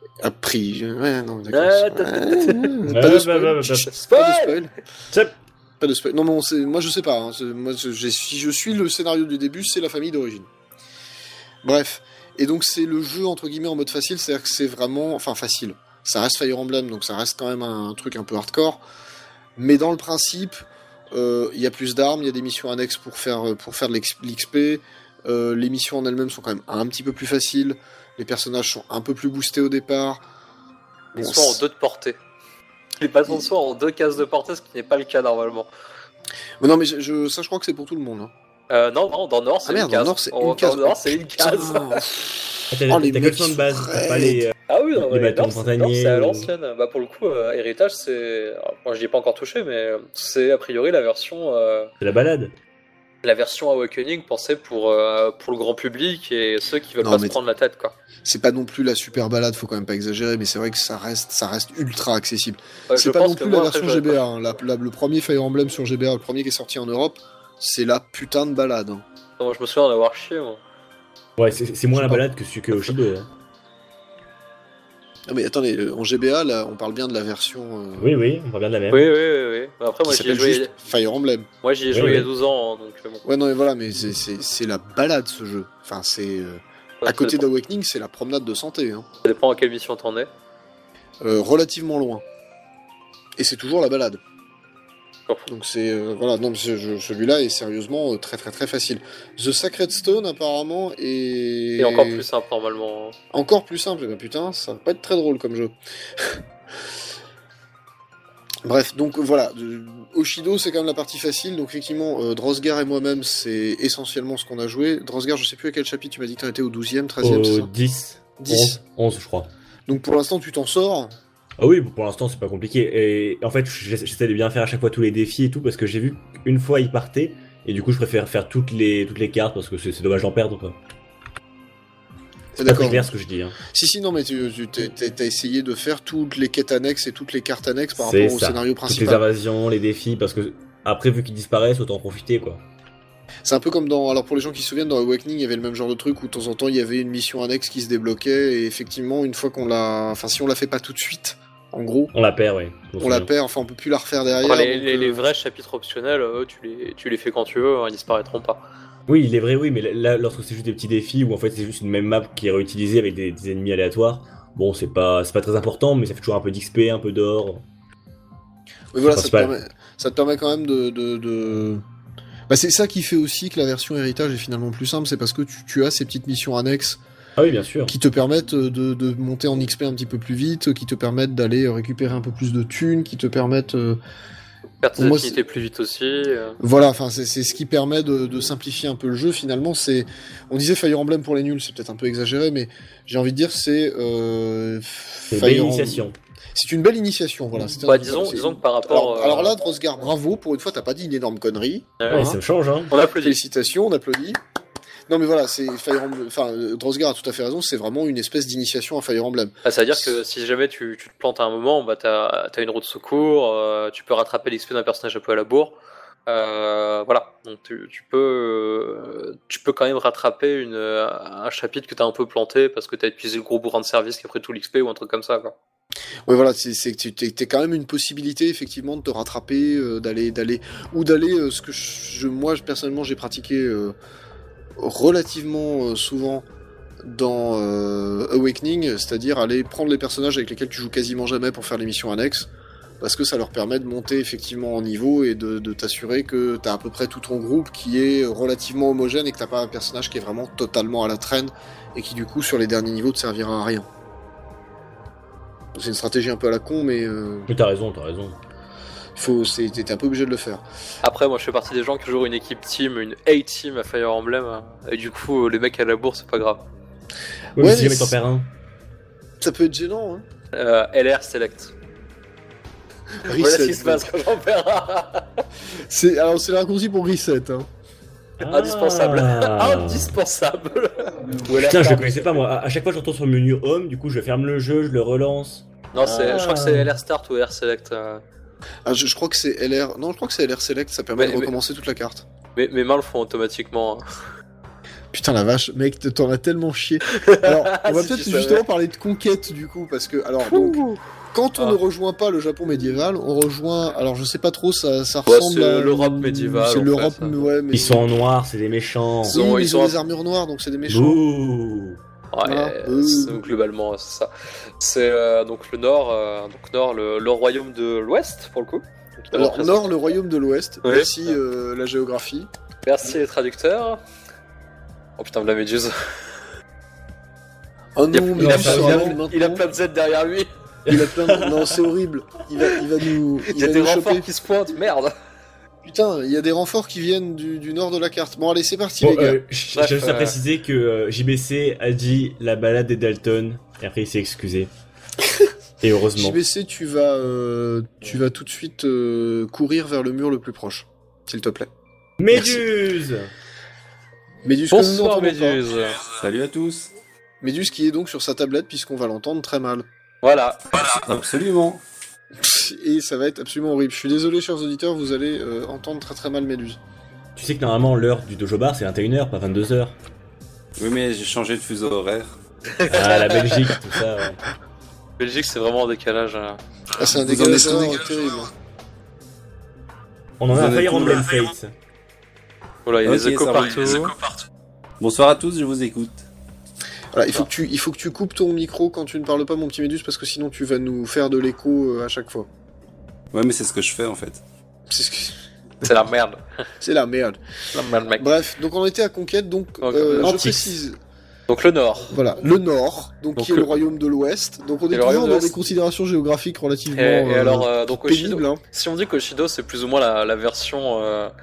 Appris. Ouais, non, d'accord. Pas de spoil. Pas de spoil. Non, mais moi je sais pas. Hein. Moi, si je suis le scénario du début, c'est la famille d'origine. Bref. Et donc c'est le jeu entre guillemets en mode facile, c'est-à-dire que c'est vraiment, enfin facile. Ça reste Fire Emblem, donc ça reste quand même un truc un peu hardcore. Mais dans le principe, il y a plus d'armes, il y a des missions annexes pour faire de l'XP. Les missions en elles-mêmes sont quand même un petit peu plus faciles. Les personnages sont un peu plus boostés au départ. Ils sont en 2 de portée. Les passants sont en 2 cases de portée, ce qui n'est pas le cas normalement. Mais non, mais ça je crois que c'est pour tout le monde. Hein. Non, dans Nord c'est une case. Dans Nord c'est une case. T'as que le soin de base, t'as pas les bâtons printaniers. C'est à l'ancienne. Bah pour le coup, Héritage c'est... Alors, moi j'y ai pas encore touché, mais c'est a priori la version... C'est la balade. La version Awakening pensée pour le grand public et ceux qui veulent pas se prendre la tête, quoi. C'est pas non plus la super balade, faut quand même pas exagérer, mais c'est vrai que ça reste ultra accessible. C'est pas non plus la version GBA, hein. Le premier Fire Emblem sur GBA, le premier qui est sorti en Europe, c'est la putain de balade. Hein. Non, moi je me souviens d'avoir chié, moi. Ouais, c'est moins la balade que Oshido. Hein. Ah mais attendez, en GBA, là, on parle bien de la version... Oui, on parle bien de la même. Oui. Après, moi, j'y ai joué... Fire Emblem. Moi, j'y ai joué il y a 12 ans, donc bon. Ouais, non, mais voilà, mais c'est la balade, ce jeu. Enfin, c'est... à côté d'Awakening, c'est la promenade de santé. Hein. Ça dépend à quelle mission t'en es. Relativement loin. Et c'est toujours la balade. Donc c'est... voilà, non, celui-là est sérieusement très très très facile. The Sacred Stone, apparemment, est... Et encore plus simple, normalement. Encore plus simple, bah putain, ça va pas être très drôle comme jeu. Bref, donc voilà, Oshido c'est quand même la partie facile, donc effectivement, Drosgar et moi-même, c'est essentiellement ce qu'on a joué. Drosgar, je sais plus à quel chapitre tu m'as dit que t'en étais, au 12e, 13e, c'est ça 10. 11, je crois. Donc pour l'instant, tu t'en sors. Ah oui, pour l'instant c'est pas compliqué. Et en fait, j'essaie de bien faire à chaque fois tous les défis et tout, parce que j'ai vu qu'une fois il partait, et du coup je préfère faire toutes les cartes, parce que c'est dommage d'en perdre, quoi. C'est pas très clair ce que je dis. Hein. Si, non, mais t'as essayé de faire toutes les quêtes annexes et toutes les cartes annexes par rapport au scénario principal. Toutes les invasions, les défis, parce que après, vu qu'ils disparaissent, autant en profiter, quoi. C'est un peu comme dans... Alors pour les gens qui se souviennent, dans Awakening, il y avait le même genre de truc où de temps en temps, il y avait une mission annexe qui se débloquait, et effectivement, une fois qu'on l'a... Enfin, si on la fait pas tout de suite, en gros... On la perd, oui. On la perd, enfin, on peut plus la refaire derrière. Les vrais chapitres optionnels, tu les fais quand tu veux, hein, ils disparaîtront pas. Oui, il est vrai, oui, mais là, lorsque c'est juste des petits défis, où en fait c'est juste une même map qui est réutilisée avec des ennemis aléatoires, bon, c'est pas très important, mais ça fait toujours un peu d'XP, un peu d'or. Oui, voilà, ça te permet quand même de... Bah, c'est ça qui fait aussi que la version héritage est finalement plus simple, c'est parce que tu as ces petites missions annexes. Ah oui, bien sûr. Qui te permettent de monter en XP un petit peu plus vite, qui te permettent d'aller récupérer un peu plus de thunes, qui te permettent... Faire tes activités plus vite aussi. Voilà, enfin c'est ce qui permet de simplifier un peu le jeu finalement. On disait Fire Emblem pour les nuls, c'est peut-être un peu exagéré, mais j'ai envie de dire c'est une belle initiation. C'est une belle initiation, voilà. Disons que par rapport. Alors là, Drosgar, bravo, pour une fois t'as pas dit une énorme connerie. Ouais, ça me change, hein. On applaudit. Félicitations, on applaudit. Non mais voilà, c'est Fire Emblem. Enfin, Drosgar a tout à fait raison. C'est vraiment une espèce d'initiation à Fire Emblem. C'est-à-dire que si jamais tu te plantes à un moment, bah t'as une roue de secours, tu peux rattraper l'XP d'un personnage un peu à la bourre. Voilà, donc tu peux quand même rattraper un chapitre que t'as un peu planté parce que t'as épuisé le gros bourrin de service qui a pris tout l'XP ou un truc comme ça, quoi. Oui, voilà, c'est que t'es quand même une possibilité effectivement de te rattraper, d'aller ce que moi personnellement j'ai pratiqué relativement souvent dans Awakening, c'est-à-dire aller prendre les personnages avec lesquels tu joues quasiment jamais pour faire les missions annexes, parce que ça leur permet de monter effectivement en niveau et de t'assurer que t'as à peu près tout ton groupe qui est relativement homogène et que t'as pas un personnage qui est vraiment totalement à la traîne et qui du coup sur les derniers niveaux te servira à rien. C'est une stratégie un peu à la con, mais... Mais t'as raison. T'es un peu obligé de le faire. Après, moi je fais partie des gens qui jouent une équipe team, une A-team à Fire Emblem, et du coup, les mecs à la bourre, c'est pas grave. Oui, mais si jamais t'en perds un. Ça peut être gênant, hein. LR Select. Reset, voilà ce qui se passe quand j'en perds un. C'est le raccourci pour reset, hein. Indispensable. Indispensable. Putain, je le connaissais pas moi. À chaque fois, je retourne sur le menu Home, du coup, je ferme le jeu, je le relance. Non, je crois que c'est LR Start ou LR Select. Je crois que c'est LR. Non, je crois que c'est LR Select, ça permet de recommencer toute la carte. Mes mains le font automatiquement. Putain la vache, mec, t'en as tellement chié. Alors, on va peut-être justement parler de conquête du coup, parce que alors donc quand on ne rejoint pas le Japon médiéval, on rejoint. Alors je sais pas trop, ça ressemble à l'Europe médiévale. C'est l'Europe, ouais. Mais ils sont en noir, c'est des méchants. Ils ont des armures noires, donc c'est des méchants. Ouh. Ouais, globalement c'est ça. C'est donc le nord, le royaume de l'Ouest pour le coup. Alors nord, le royaume de l'Ouest. Oui. Merci la géographie. Merci les traducteurs. Oh putain, la méduse. Oh non, il a plein de Z derrière lui. Il a plein de... Non, c'est horrible. Il va nous. Il y a des renforts qui se pointent, merde. Putain, il y a des renforts qui viennent du nord de la carte. Bon, allez, c'est parti, les gars. J'ai juste à préciser que JBC a dit la balade des Dalton, et après il s'est excusé. Et heureusement. JBC, tu vas tout de suite courir vers le mur le plus proche, s'il te plaît. Méduse. Méduse, bonsoir Méduse. Salut à tous. Méduse qui est donc sur sa tablette, puisqu'on va l'entendre très mal. Voilà. Absolument. Et ça va être absolument horrible. Je suis désolé, chers auditeurs, vous allez entendre très très mal Méduse. Tu sais que normalement, l'heure du Dojo Bar, c'est 21h, pas 22h. Oui, mais j'ai changé de fuseau horaire. Ah, la Belgique, tout ça, ouais. Belgique, c'est vraiment un décalage. Ah, c'est un décalage terrible. On en a un Fire Emblem Fates. Voilà, il y a des échos partout. Bonsoir à tous, je vous écoute. Voilà, il faut que tu coupes ton micro quand tu ne parles pas, mon petit Méduse, parce que sinon tu vas nous faire de l'écho à chaque fois. Ouais, mais c'est ce que je fais en fait. C'est la merde. C'est la merde. La merde, mec. Bref, donc on était à conquête, donc je précise. Donc le nord. Voilà, le nord, donc qui est le royaume de l'Ouest. Donc on est toujours dans des considérations géographiques relativement et alors, donc pénibles. Oshido, si on dit qu'Oshido c'est plus ou moins la version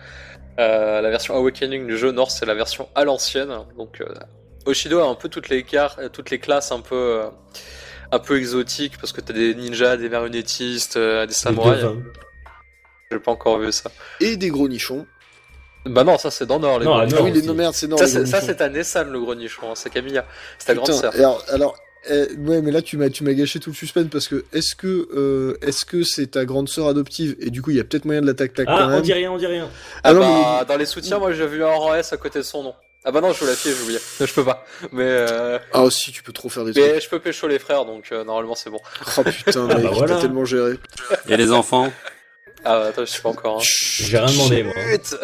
Awakening du jeu, Nord c'est la version à l'ancienne. Donc Oshido a un peu toutes les classes un peu exotiques parce que t'as des ninjas, des marionnettistes, des samouraïs. J'ai pas encore vu ça. Et des gros nichons. Bah non, ça c'est dans Nord. Ah oui, les merdes, c'est Nord. Ça c'est ta Nessan le gros nichon, c'est Camilla, c'est ta grande sœur. Alors ouais, mais là tu m'as gâché tout le suspense parce que est-ce que c'est ta grande sœur adoptive et du coup il y a peut-être moyen de l'attaquer quand même. On dit rien. Ah bah dans les soutiens, moi j'ai vu un rang S à côté de son nom. Ah bah non, je vous la fie, j'ai oublié. Je peux pas. Mais ah aussi, tu peux trop faire des trucs. Mais je peux pécho les frères, donc normalement c'est bon. Oh putain, mec, voilà. T'as tellement géré. Et les enfants? Ah attends, je sais pas encore. Hein. J'ai rien demandé moi.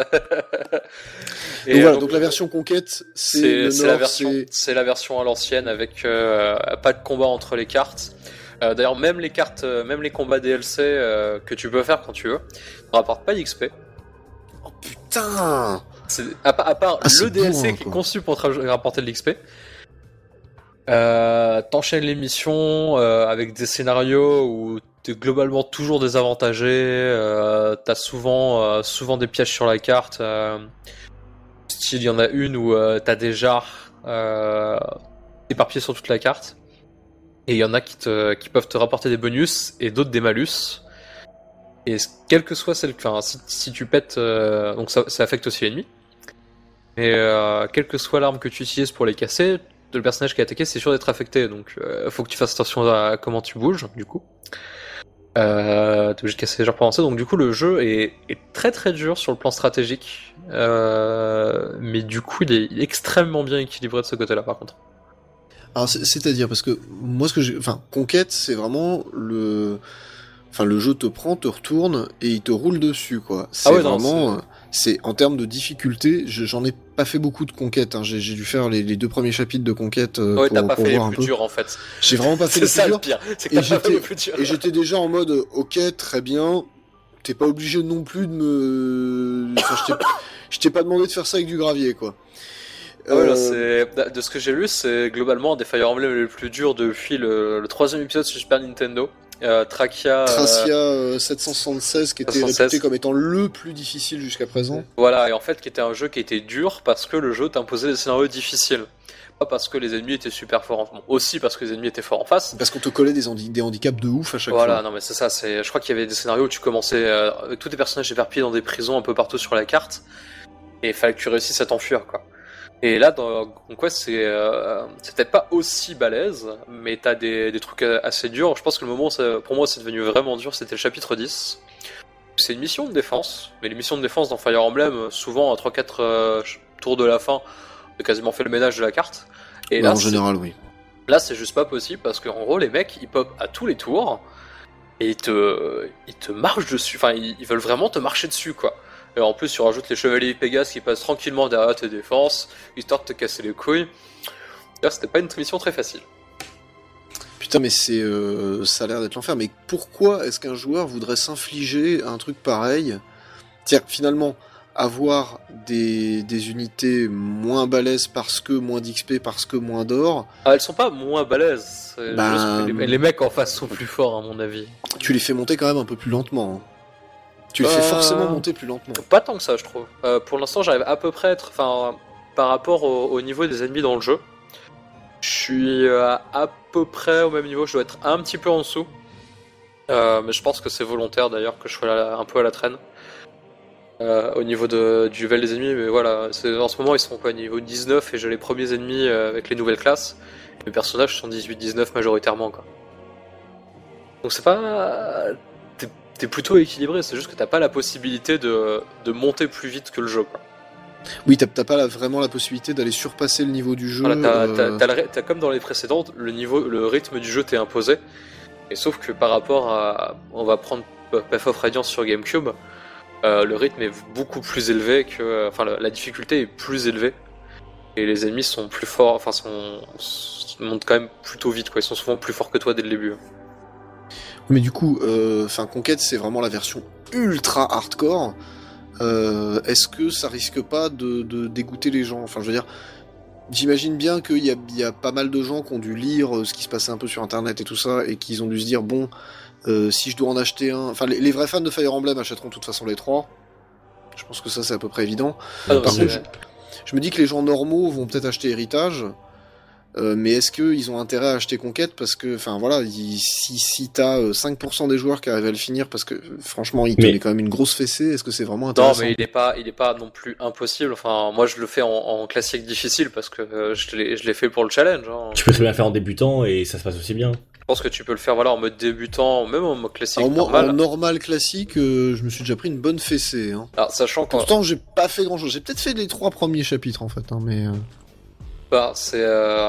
Et donc voilà, donc la version conquête, c'est la version à l'ancienne avec pas de combat entre les cartes. D'ailleurs, même les combats DLC que tu peux faire quand tu veux, ne rapportent pas d'XP. Oh putain! À part le DLC qui est conçu pour rapporter de l'XP. T'enchaînes les missions avec des scénarios où t'es globalement toujours désavantagé. T'as souvent des pièges sur la carte. Style, il y en a une où t'as des jarres éparpillés sur toute la carte. Et il y en a qui peuvent te rapporter des bonus et d'autres des malus. Et quelle que soit celle, si tu pètes, donc ça affecte aussi l'ennemi. Mais quelle que soit l'arme que tu utilises pour les casser, le personnage qui est attaqué, c'est sûr d'être affecté. Donc faut que tu fasses attention à comment tu bouges, du coup. T'es obligé de casser les jarres pour avancer. Donc du coup, le jeu est très très dur sur le plan stratégique. Mais du coup, il est extrêmement bien équilibré de ce côté-là, par contre. Alors, c'est-à-dire, parce que moi, Conquête, c'est vraiment le jeu te prend, te retourne et il te roule dessus, quoi. C'est vraiment. C'est en termes de difficulté, j'en ai pas fait beaucoup de conquêtes. Hein. J'ai dû faire les 2 premiers chapitres de conquête ouais, t'as pas fait les plus durs en fait. J'ai vraiment pas fait les plus durs. C'est ça le pire, c'est que t'as pas fait les plus durs. Et j'étais déjà en mode, ok, très bien. T'es pas obligé non plus de me. Enfin, je t'ai pas demandé de faire ça avec du gravier, quoi. De ce que j'ai lu, c'est globalement un des Fire Emblem les plus durs depuis le 3e épisode sur Super Nintendo. Tracia 776 qui était réputé comme étant le plus difficile jusqu'à présent. Voilà, et en fait qui était un jeu qui était dur parce que le jeu t'imposait des scénarios difficiles. Pas parce que les ennemis étaient super forts aussi parce que les ennemis étaient forts en face. Parce qu'on te collait des handicaps de ouf à chaque fois. Voilà, non mais c'est ça, je crois qu'il y avait des scénarios où tu commençais avec tous tes personnages éparpillés dans des prisons un peu partout sur la carte et il fallait que tu réussisses à t'enfuir, quoi. Et là, dans Conquest, c'est peut-être pas aussi balèze, mais t'as des trucs assez durs. Je pense que le moment où pour moi c'est devenu vraiment dur, c'était le chapitre 10. C'est une mission de défense, mais les missions de défense dans Fire Emblem, souvent à 3-4 tours de la fin, quasiment fait le ménage de la carte. Et bah, là, en général, oui. Là, c'est juste pas possible parce qu'en gros, les mecs, ils pop à tous les tours et ils te marchent dessus. Enfin, ils veulent vraiment te marcher dessus, quoi. Et en plus, tu rajoutes les chevaliers Pégase qui passent tranquillement derrière tes défenses, histoire de te casser les couilles. Là, c'était pas une mission très facile. Putain, mais ça a l'air d'être l'enfer. Mais pourquoi est-ce qu'un joueur voudrait s'infliger un truc pareil ? C'est-à-dire, finalement, avoir des unités moins balèzes parce que moins d'XP, parce que moins d'or... Ah, elles sont pas moins balèzes. C'est juste que les mecs en face sont plus forts, à mon avis. Tu les fais monter quand même un peu plus lentement. Hein. Tu les fais forcément monter plus lentement. Pas tant que ça, je trouve. Pour l'instant, j'arrive à peu près à être... Enfin, par rapport au niveau des ennemis dans le jeu, je suis à peu près au même niveau. Je dois être un petit peu en dessous. Mais je pense que c'est volontaire, d'ailleurs, que je sois un peu à la traîne. Au niveau du level des ennemis, mais voilà, en ce moment ils sont quoi, niveau 19 et j'ai les premiers ennemis avec les nouvelles classes. Les personnages sont 18-19 majoritairement, quoi. Donc c'est pas... T'es plutôt équilibré, c'est juste que t'as pas la possibilité de monter plus vite que le jeu, quoi. Oui, t'as pas vraiment la possibilité d'aller surpasser le niveau du jeu. Voilà, t'as comme dans les précédentes, le rythme du jeu t'est imposé. Et sauf que par rapport à... On va prendre Path of Radiance sur GameCube. Le rythme est beaucoup plus élevé que... Enfin, la difficulté est plus élevée. Et les ennemis sont plus forts, enfin, montent quand même plutôt vite, quoi. Ils sont souvent plus forts que toi dès le début. Mais du coup, Conquête, c'est vraiment la version ultra hardcore. Est-ce que ça risque pas de dégoûter les gens ? Enfin, je veux dire, j'imagine bien qu'il y a pas mal de gens qui ont dû lire ce qui se passait un peu sur Internet et tout ça, et qu'ils ont dû se dire, bon... si je dois en acheter un... Enfin, les vrais fans de Fire Emblem achèteront de toute façon les 3. Je pense que ça, c'est à peu près évident. Par contre, je me dis que les gens normaux vont peut-être acheter Héritage, mais est-ce qu'ils ont intérêt à acheter Conquête ? Parce que, enfin, voilà, si t'as 5% des joueurs qui arrivent à le finir, parce que, franchement, il te met quand même une grosse fessée, est-ce que c'est vraiment intéressant ? Non, mais il est pas non plus impossible. Enfin, moi, je le fais en classique difficile, parce que je l'ai fait pour le challenge. Hein. Tu peux très bien faire en débutant, et ça se passe aussi bien. Je pense que tu peux le faire en mode débutant, même en mode classique. Alors, moi, normal. en normal classique, je me suis déjà pris une bonne fessée. Hein. Alors, sachant que... Pourtant, j'ai pas fait grand chose. J'ai peut-être fait les 3 premiers chapitres, en fait, hein, mais... Bah, c'est...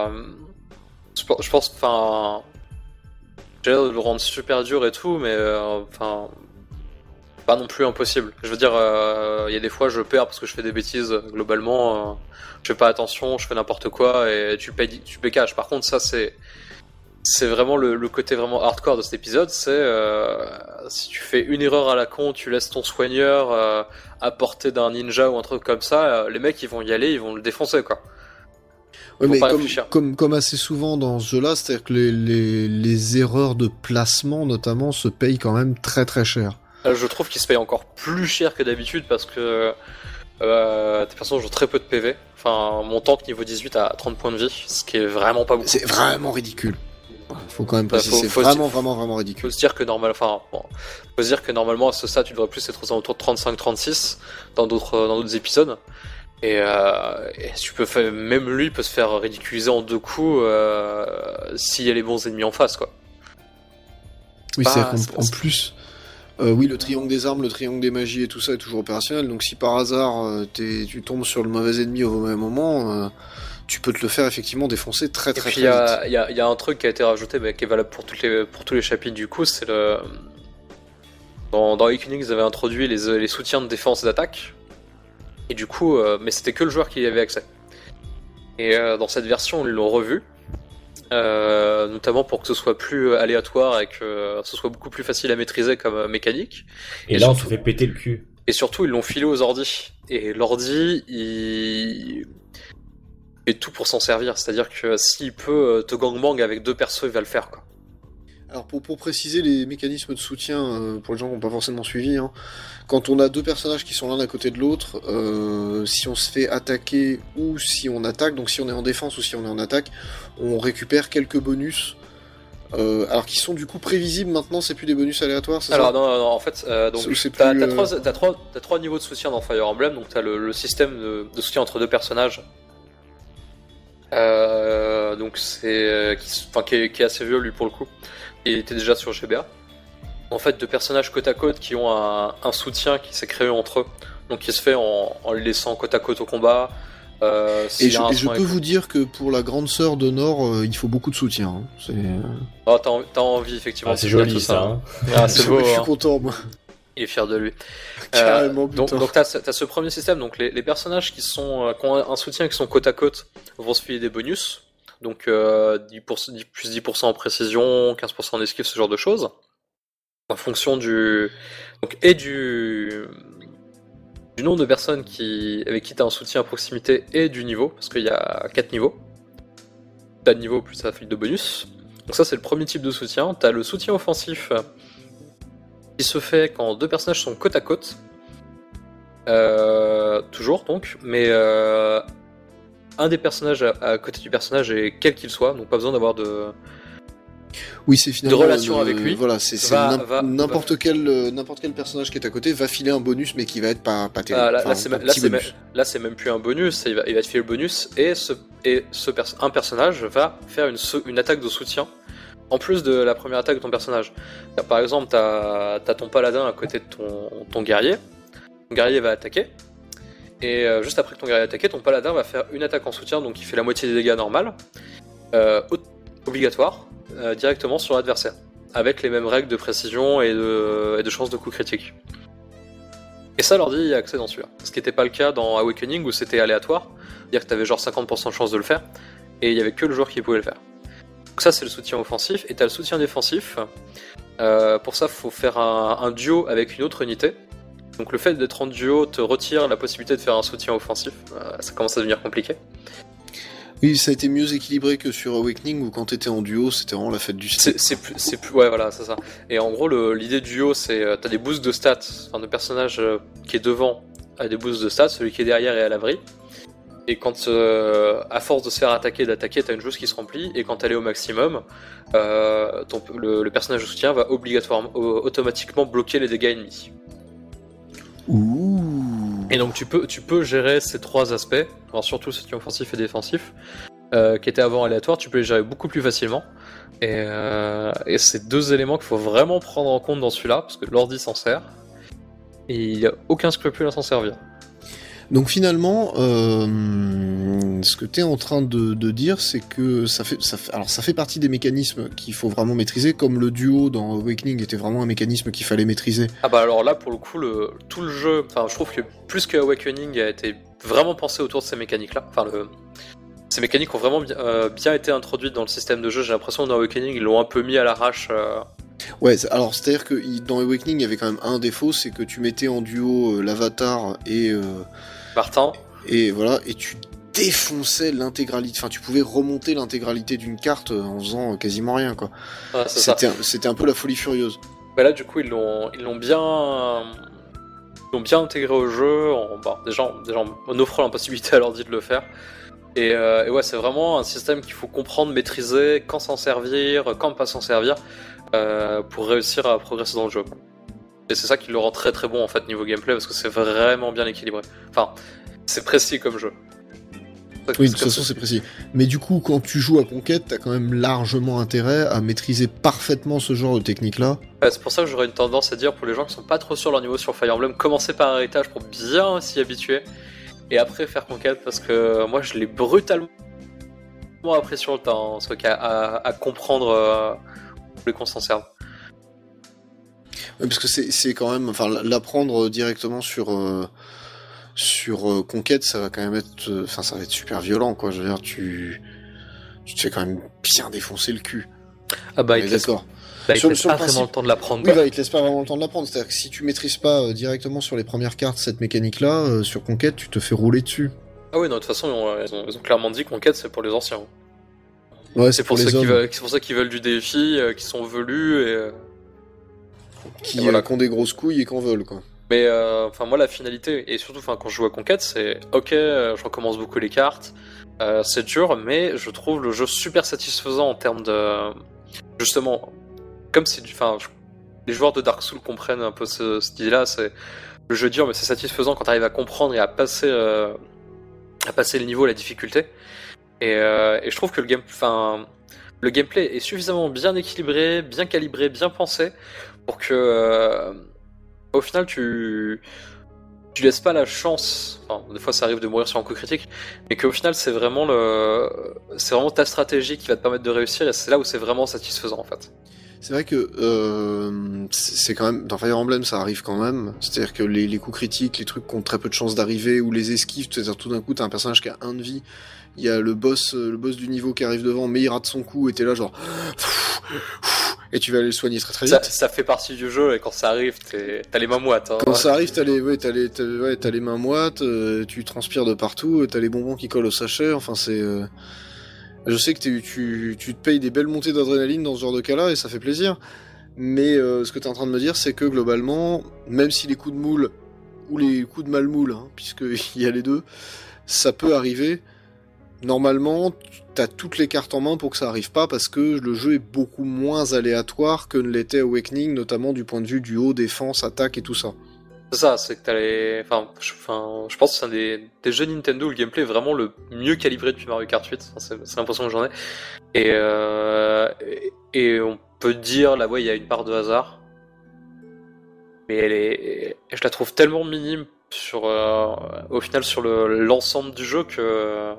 Je pense, enfin... J'ai l'air de le rendre super dur et tout, mais... Enfin... Pas non plus impossible. Je veux dire, il y a des fois, je perds parce que je fais des bêtises, globalement. Je fais pas attention, je fais n'importe quoi, et tu payes cash. Par contre, ça, c'est vraiment le côté vraiment hardcore de cet épisode, c'est si tu fais une erreur à la con, tu laisses ton soigneur à portée d'un ninja ou un truc comme ça, les mecs ils vont y aller, ils vont le défoncer, quoi. Ouais, mais comme assez souvent dans ce jeu-là, c'est-à-dire que les erreurs de placement notamment se payent quand même très très cher. Je trouve qu'ils se payent encore plus cher que d'habitude parce que tes personnages ont très peu de PV. Enfin, mon tank niveau 18 a 30 points de vie, ce qui est vraiment pas beaucoup. C'est vraiment ridicule. Faut quand même préciser, c'est vraiment ridicule. Faut se dire que normalement à ce stade tu devrais plus être aux alentours de 35-36 dans d'autres épisodes. Et même lui peut se faire ridiculiser en 2 coups s'il y a les bons ennemis en face, quoi. Oui, c'est qu'en plus, oui, le triangle des armes, le triangle des magies et tout ça est toujours opérationnel. Donc si par hasard tu tombes sur le mauvais ennemi au mauvais moment, tu peux te le faire effectivement défoncer très très vite. Il y a un truc qui a été rajouté, mais qui est valable pour tous les chapitres du coup, c'est le... Dans Awakening, ils avaient introduit les soutiens de défense et d'attaque. Et du coup, mais c'était que le joueur qui y avait accès. Et dans cette version, ils l'ont revu. Notamment pour que ce soit plus aléatoire et que ce soit beaucoup plus facile à maîtriser comme mécanique. Et là, surtout, on se fait péter le cul. Et surtout, ils l'ont filé aux ordis. Et l'ordi, il fait tout pour s'en servir. C'est-à-dire que s'il peut te gangbang avec 2 persos, il va le faire, quoi. Alors pour préciser les mécanismes de soutien, pour les gens qui n'ont pas forcément suivi, hein, quand on a 2 personnages qui sont l'un à côté de l'autre, si on se fait attaquer ou si on attaque, donc si on est en défense ou si on est en attaque, on récupère quelques bonus, alors qui sont du coup prévisibles maintenant, c'est plus des bonus aléatoires, c'est alors, ça ? Non, en fait, donc t'as 3 niveaux de soutien dans Fire Emblem, donc t'as le système de soutien entre 2 personnages. Donc c'est qui est assez vieux lui pour le coup. Il était déjà sur GBA. En fait, 2 personnages côte à côte qui ont un soutien qui s'est créé entre eux. Donc qui se fait en les laissant côte à côte au combat, Et je peux vous dire que pour la grande sœur de Nord, il faut beaucoup de soutien. Hein. C'est... Oh, t'as envie, effectivement. C'est joli, ça. Hein. Ah, c'est beau. Je suis content, moi. Il est fier de lui. Carrément, donc t'as ce premier système. Donc les personnages qui ont un soutien, qui sont côte à côte, vont se filer des bonus. Donc plus 10% en précision, 15% en esquive, ce genre de choses. En fonction du nombre de personnes avec qui tu as un soutien à proximité et du niveau, parce qu'il y a 4 niveaux. T'as de niveau plus ça file de bonus. Donc ça c'est le premier type de soutien. T'as le soutien offensif qui se fait quand 2 personnages sont côte à côte. Toujours donc, mais un des personnages à côté du personnage, et quel qu'il soit, donc pas besoin d'avoir de relation avec lui. Voilà, n'importe quel personnage qui est à côté va filer un bonus, mais qui va être pas terrible. Là, c'est même plus un bonus, il va te filer le bonus, et un personnage va faire une attaque de soutien, en plus de la première attaque de ton personnage. Par exemple, t'as ton paladin à côté de ton guerrier. Ton guerrier va attaquer, et juste après que ton guerrier a attaqué, ton paladin va faire une attaque en soutien, donc il fait la moitié des dégâts normales, obligatoire, directement sur l'adversaire, avec les mêmes règles de précision et de chance de coup critique. Et ça, l'ordi y a accès dans celui-là. Ce qui n'était pas le cas dans Awakening, où c'était aléatoire, c'est-à-dire que t'avais genre 50% de chance de le faire, et il y avait que le joueur qui pouvait le faire. Donc ça, c'est le soutien offensif, et t'as le soutien défensif. Pour ça, faut faire un duo avec une autre unité. Donc le fait d'être en duo te retire la possibilité de faire un soutien offensif. Ça commence à devenir compliqué. Oui, ça a été mieux équilibré que sur Awakening, où quand t'étais en duo, c'était vraiment la fête du slip. C'est plus, ouais, voilà, c'est ça. Et en gros, l'idée du duo, c'est t'as des boosts de stats, enfin, le personnage qui est devant a des boosts de stats, celui qui est derrière est à l'abri. Et quand, à force de se faire d'attaquer, t'as une jauge qui se remplit, et quand elle est au maximum, le personnage de soutien va automatiquement bloquer les dégâts ennemis. Ouh. Et donc tu peux gérer ces 3 aspects, alors surtout le soutien offensif et défensif, qui étaient avant aléatoires, tu peux les gérer beaucoup plus facilement. Et c'est 2 éléments qu'il faut vraiment prendre en compte dans celui-là, parce que l'ordi s'en sert, et il n'y a aucun scrupule à s'en servir. Donc finalement, ce que tu es en train de dire, c'est que ça fait partie des mécanismes qu'il faut vraiment maîtriser, comme le duo dans Awakening était vraiment un mécanisme qu'il fallait maîtriser. Ah bah alors là, pour le coup, tout le jeu, enfin je trouve que plus que Awakening a été vraiment pensé autour de ces mécaniques-là. Enfin, ces mécaniques ont vraiment bien été introduites dans le système de jeu. J'ai l'impression que dans Awakening, ils l'ont un peu mis à l'arrache. Ouais, alors c'est-à-dire que dans Awakening, il y avait quand même un défaut, c'est que tu mettais en duo l'avatar et Martin. Et voilà, et tu défonçais l'intégralité, enfin tu pouvais remonter l'intégralité d'une carte en faisant quasiment rien, quoi. Ouais, c'était un peu la folie furieuse. Bah là, du coup, ils l'ont bien intégré au jeu, déjà en offrant la possibilité à l'ordi de le faire. Et ouais, c'est vraiment un système qu'il faut comprendre, maîtriser, quand s'en servir, quand ne pas s'en servir, pour réussir à progresser dans le jeu. Et c'est ça qui le rend très très bon en fait niveau gameplay, parce que c'est vraiment bien équilibré. Enfin, c'est précis comme jeu. Oui, de toute façon c'est précis. Mais du coup, quand tu joues à Conquête, t'as quand même largement intérêt à maîtriser parfaitement ce genre de technique-là. Ouais, c'est pour ça que j'aurais une tendance à dire pour les gens qui sont pas trop sur leur niveau sur Fire Emblem, commencer par Héritage pour bien s'y habituer, et après faire Conquête, parce que moi je l'ai brutalement appris sur le temps, à comprendre qu'on s'en serve. Oui, parce que c'est quand même, enfin, l'apprendre directement sur Conquête, ça va quand même être, ça va être super violent, quoi. Je veux dire, tu te fais quand même bien défoncer le cul. Ah bah, il te laisse pas vraiment le temps de l'apprendre. Oui, il te laisse pas vraiment le temps de l'apprendre. C'est-à-dire que si tu maîtrises pas directement sur les premières cartes cette mécanique-là, sur Conquête, tu te fais rouler dessus. Ah oui, non, de toute façon, ils ont clairement dit Conquête, c'est pour les anciens. Ouais, c'est pour ça qu'ils veulent du défi, qui sont velus et qui ont des grosses couilles et qu'en veulent, quoi. Mais moi la finalité, et surtout quand je joue à Conquête, c'est ok, je recommence beaucoup les cartes, c'est dur, mais je trouve le jeu super satisfaisant en termes de, justement, comme c'est les joueurs de Dark Souls comprennent un peu cette idée là, c'est le jeu dur mais c'est satisfaisant quand tu arrives à comprendre et à passer le niveau, la difficulté, et je trouve que le gameplay est suffisamment bien équilibré, bien calibré, bien pensé pour que au final, tu tu laisses pas la chance, enfin, des fois ça arrive de mourir sur un coup critique, mais qu'au final c'est vraiment ta stratégie qui va te permettre de réussir, et c'est là où c'est vraiment satisfaisant en fait. C'est vrai que c'est quand même dans Fire Emblem ça arrive quand même, c'est-à-dire que les coups critiques, les trucs qui ont très peu de chances d'arriver, ou les esquives, c'est-à-dire tout d'un coup t'as un personnage qui a 1 de vie, il y a le boss du niveau qui arrive devant, mais il rate son coup et t'es là genre et tu vas aller le soigner très vite. Ça fait partie du jeu, et quand ça arrive t'as les mains moites. Hein. Quand ça arrive t'as les mains moites, tu transpires de partout, t'as les bonbons qui collent au sachet, enfin c'est... Je sais que tu te payes des belles montées d'adrénaline dans ce genre de cas-là, et ça fait plaisir. Mais ce que tu es en train de me dire, c'est que globalement, même si les coups de moule, ou les coups de malmoule, hein, puisqu'il y a les deux, ça peut arriver, normalement, tu as toutes les cartes en main pour que ça arrive pas, parce que le jeu est beaucoup moins aléatoire que ne l'était Awakening, notamment du point de vue du haut, défense, attaque et tout ça. C'est ça, c'est que t'as les... je pense que c'est un des jeux Nintendo où le gameplay est vraiment le mieux calibré depuis Mario Kart 8. Enfin, c'est l'impression que j'en ai. Et on peut dire, là, ouais, il y a une part de hasard. Mais je la trouve tellement minime au final sur l'ensemble du jeu que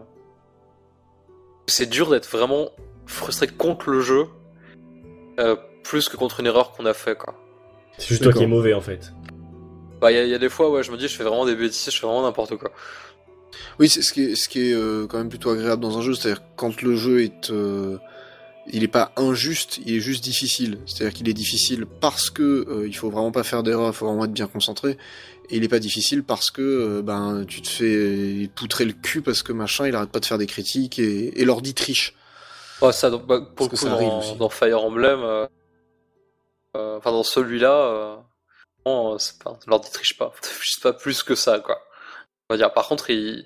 c'est dur d'être vraiment frustré contre le jeu plus que contre une erreur qu'on a fait, quoi. C'est juste toi qui es mauvais en fait. Bah, y a des fois, ouais, je me dis, je fais vraiment des bêtises, je fais vraiment n'importe quoi. Oui, c'est ce qui est quand même plutôt agréable dans un jeu, c'est-à-dire quand le jeu est... il est pas injuste, il est juste difficile. C'est-à-dire qu'il est difficile parce que il faut vraiment pas faire d'erreur, il faut vraiment être bien concentré. Et il est pas difficile parce que tu te fais poutrer le cul parce que machin, il arrête pas de faire des critiques et l'ordi triche. Ouais, ça, donc, pour le coup, dans Fire Emblem, enfin dans celui-là... l'ordi triche pas, juste pas plus que ça, quoi. On va dire, par contre, le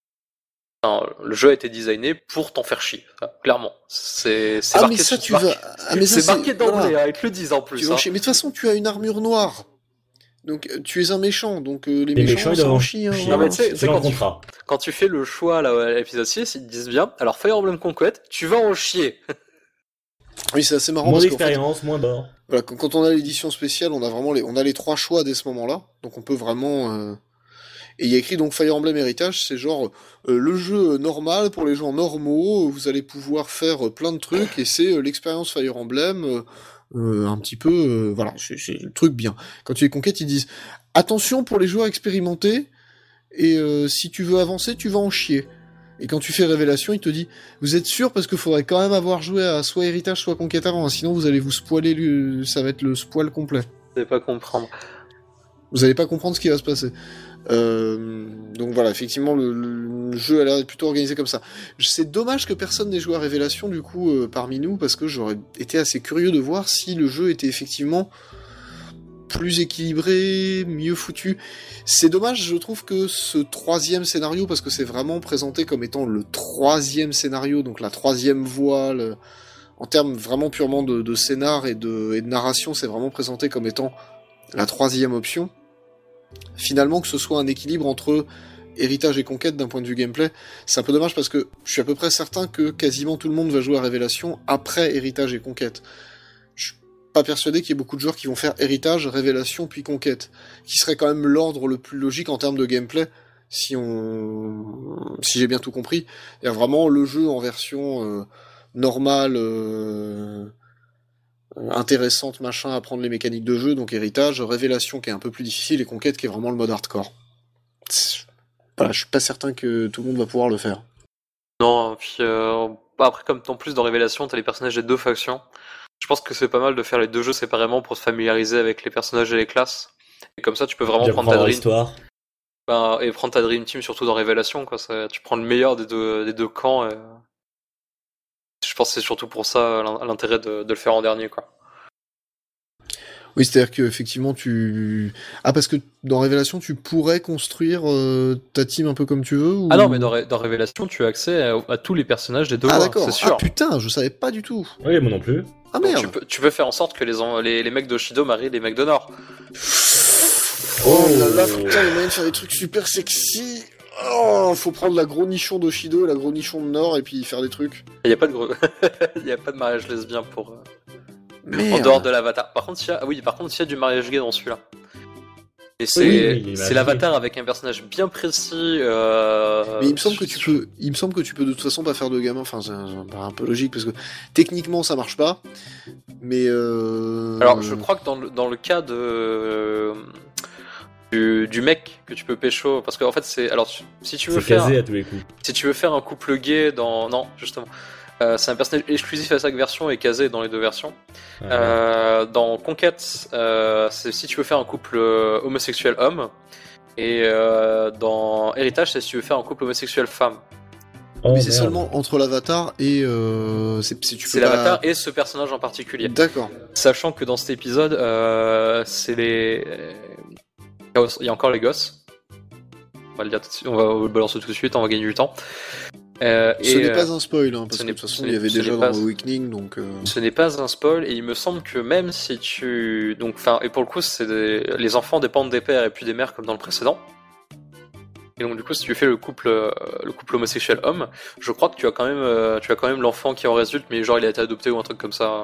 jeu a été designé pour t'en faire chier, clairement. C'est marqué, mais ça, c'est marqué d'emblée, voilà. Ils te le disent en plus. Mais de toute façon, tu as une armure noire. Donc, tu es un méchant, donc les méchants ils en chient. Non, mais tu sais, quand tu fais le choix là, à l'épisode 6, ils te disent bien, alors Fire Emblem Conquest, tu vas en chier. Oui, c'est assez marrant. Moins d'expérience, moins d'or. Voilà, quand on a l'édition spéciale, on a vraiment les 3 choix dès ce moment-là. Donc on peut vraiment... Et il y a écrit donc Fire Emblem Heritage, c'est genre le jeu normal pour les gens normaux, vous allez pouvoir faire plein de trucs, et c'est l'expérience Fire Emblem, un petit peu... voilà, c'est le truc bien. Quand tu es Conquête, ils disent « Attention pour les joueurs expérimentés, et si tu veux avancer, tu vas en chier ». Et quand tu fais Révélation, il te dit « Vous êtes sûr parce qu'il faudrait quand même avoir joué à soit Héritage, soit Conquête avant, hein, sinon vous allez vous spoiler, ça va être le spoil complet. » Vous allez pas comprendre. Vous allez pas comprendre ce qui va se passer. Donc voilà, effectivement, le jeu a l'air d'être plutôt organisé comme ça. C'est dommage que personne n'ait joué à Révélation, du coup, parmi nous, parce que j'aurais été assez curieux de voir si le jeu était effectivement plus équilibré, mieux foutu. C'est dommage, je trouve, que ce 3e scénario, parce que c'est vraiment présenté comme étant le 3e scénario, donc la 3e voie, en termes vraiment purement de scénar et de narration, c'est vraiment présenté comme étant la 3e option. Finalement, que ce soit un équilibre entre Héritage et Conquête d'un point de vue gameplay, c'est un peu dommage parce que je suis à peu près certain que quasiment tout le monde va jouer à Révélation après Héritage et Conquête. Pas persuadé qu'il y ait beaucoup de joueurs qui vont faire Héritage, Révélation, puis Conquête, qui serait quand même l'ordre le plus logique en termes de gameplay, si j'ai bien tout compris. Il y a vraiment le jeu en version normale, intéressante, machin, apprendre les mécaniques de jeu, donc Héritage, Révélation qui est un peu plus difficile, et Conquête qui est vraiment le mode hardcore. Voilà, je suis pas certain que tout le monde va pouvoir le faire. Non, puis après, comme en plus dans Révélation, t'as les personnages des 2 factions. Je pense que c'est pas mal de faire les 2 jeux séparément pour se familiariser avec les personnages et les classes. Et comme ça, tu peux vraiment prendre ta Dream et prendre ta Dream Team, surtout dans Révélation, quoi. Tu prends le meilleur des deux camps. Et... Je pense que c'est surtout pour ça l'intérêt de le faire en dernier, quoi. Oui, c'est-à-dire qu'effectivement, parce que dans Révélation, tu pourrais construire ta team un peu comme tu veux ou... Ah non, mais dans Révélation, tu as accès à tous les personnages des 2 d'accord. C'est sûr. Ah putain, je savais pas du tout. Oui, moi non plus. Ah merde. Tu peux faire en sorte que les mecs d'Oshido marient les mecs de Nord. Oh là là, putain, il y a moyen de faire des trucs super sexy. Oh, faut prendre la gros nichon d'Oshido et la gros nichon de Nord et puis faire des trucs. Il y a pas de mariage lesbien pour... Merde. En dehors de l'avatar. Par contre, il y a du mariage gay dans celui-là. Et c'est l'avatar avec un personnage bien précis. Mais il me semble que tu peux de toute façon pas faire de gamin. Enfin, c'est un peu logique parce que techniquement ça marche pas. Mais alors, je crois que dans le cas du mec que tu peux pécho, parce qu'en fait c'est alors si tu veux faire casé à tous les coups. Si tu veux faire un couple gay non justement. C'est un personnage exclusif à chaque version et casé dans les deux versions. Dans Conquête, c'est si tu veux faire un couple homosexuel homme. Et dans Héritage, c'est si tu veux faire un couple homosexuel femme. Mais c'est seulement entre l'avatar et c'est l'avatar et ce personnage en particulier. D'accord. Sachant que dans cet épisode, il y a encore les gosses. On va le dire tout de suite, on va le balancer tout de suite, on va gagner du temps. Ce n'est pas un spoil, hein, parce que de toute façon il y avait déjà dans Awakening, donc. Ce n'est pas un spoil, et il me semble que même si tu, et pour le coup, les enfants dépendent des pères et puis des mères comme dans le précédent. Et donc du coup, si tu fais le couple homosexuel homme, je crois que tu as quand même l'enfant qui en résulte, mais genre il a été adopté ou un truc comme ça.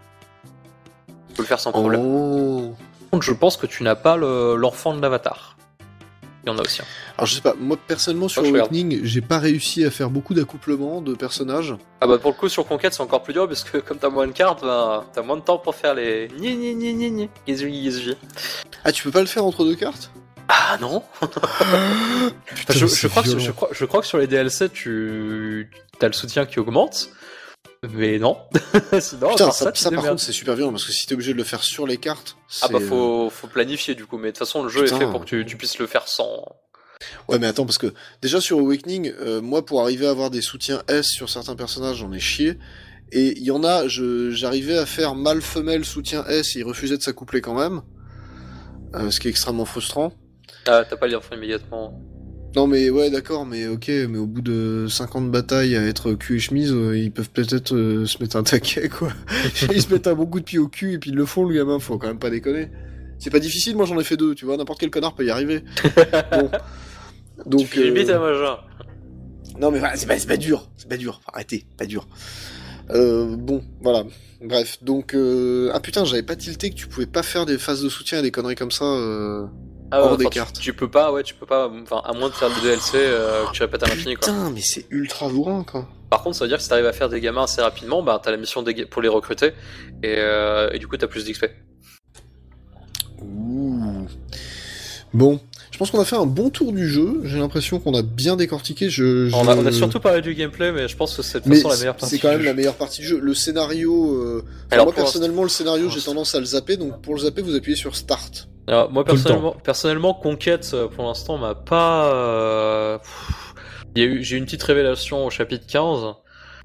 Tu peux le faire sans problème. Donc je pense que tu n'as pas l'enfant de l'avatar. Il y en a aussi. Alors je sais pas, moi personnellement sur Awakening, j'ai pas réussi à faire beaucoup d'accouplements de personnages. Ah bah pour le coup sur Conquête c'est encore plus dur parce que comme t'as moins de cartes, t'as moins de temps pour faire les ni. Ah tu peux pas le faire entre deux cartes ? Ah non. Putain, je crois que sur les DLC t'as le soutien qui augmente. Mais non. Sinon, putain, ça par contre c'est super violent parce que si t'es obligé de le faire sur les cartes. Ah bah faut planifier du coup, mais de toute façon le jeu est fait pour que tu puisses le faire sans. Ouais mais attends parce que déjà sur Awakening, moi pour arriver à avoir des soutiens S sur certains personnages j'en ai chié. Et il y en a, j'arrivais à faire mâle-femelle soutien S et ils refusaient de s'accoupler quand même. Ce qui est extrêmement frustrant. Ah t'as pas les enfants immédiatement. Non mais ouais d'accord mais ok mais au bout de 50 batailles à être cul et chemise ils peuvent peut-être se mettre un taquet quoi. Ils se mettent un bon coup de pied au cul et puis ils le font le gamin, faut quand même pas déconner. C'est pas difficile, moi j'en ai fait 2 tu vois, n'importe quel connard peut y arriver. Bon. Donc tu limite à machin. Non mais voilà, c'est pas dur, arrêtez, pas dur. Bon voilà, bref donc ah putain j'avais pas tilté que tu pouvais pas faire des phases de soutien et des conneries comme ça hors des cartes. Tu peux pas, enfin, à moins de faire le DLC que tu répètes à l'infini, quoi. Putain, mais c'est ultra bourrin, quoi. Par contre, ça veut dire que si t'arrives à faire des gamins assez rapidement, t'as la mission pour les recruter, et du coup, t'as plus d'XP. Ouh. Bon, je pense qu'on a fait un bon tour du jeu, j'ai l'impression qu'on a bien décortiqué. On a surtout parlé du gameplay, mais je pense que c'est de toute façon la meilleure partie. C'est quand même la meilleure partie du jeu. Le scénario, alors moi personnellement, le scénario, j'ai tendance à le zapper, donc pour le zapper, vous appuyez sur Start. Alors, moi personnellement, Conquête pour l'instant m'a pas. J'ai eu une petite révélation au chapitre 15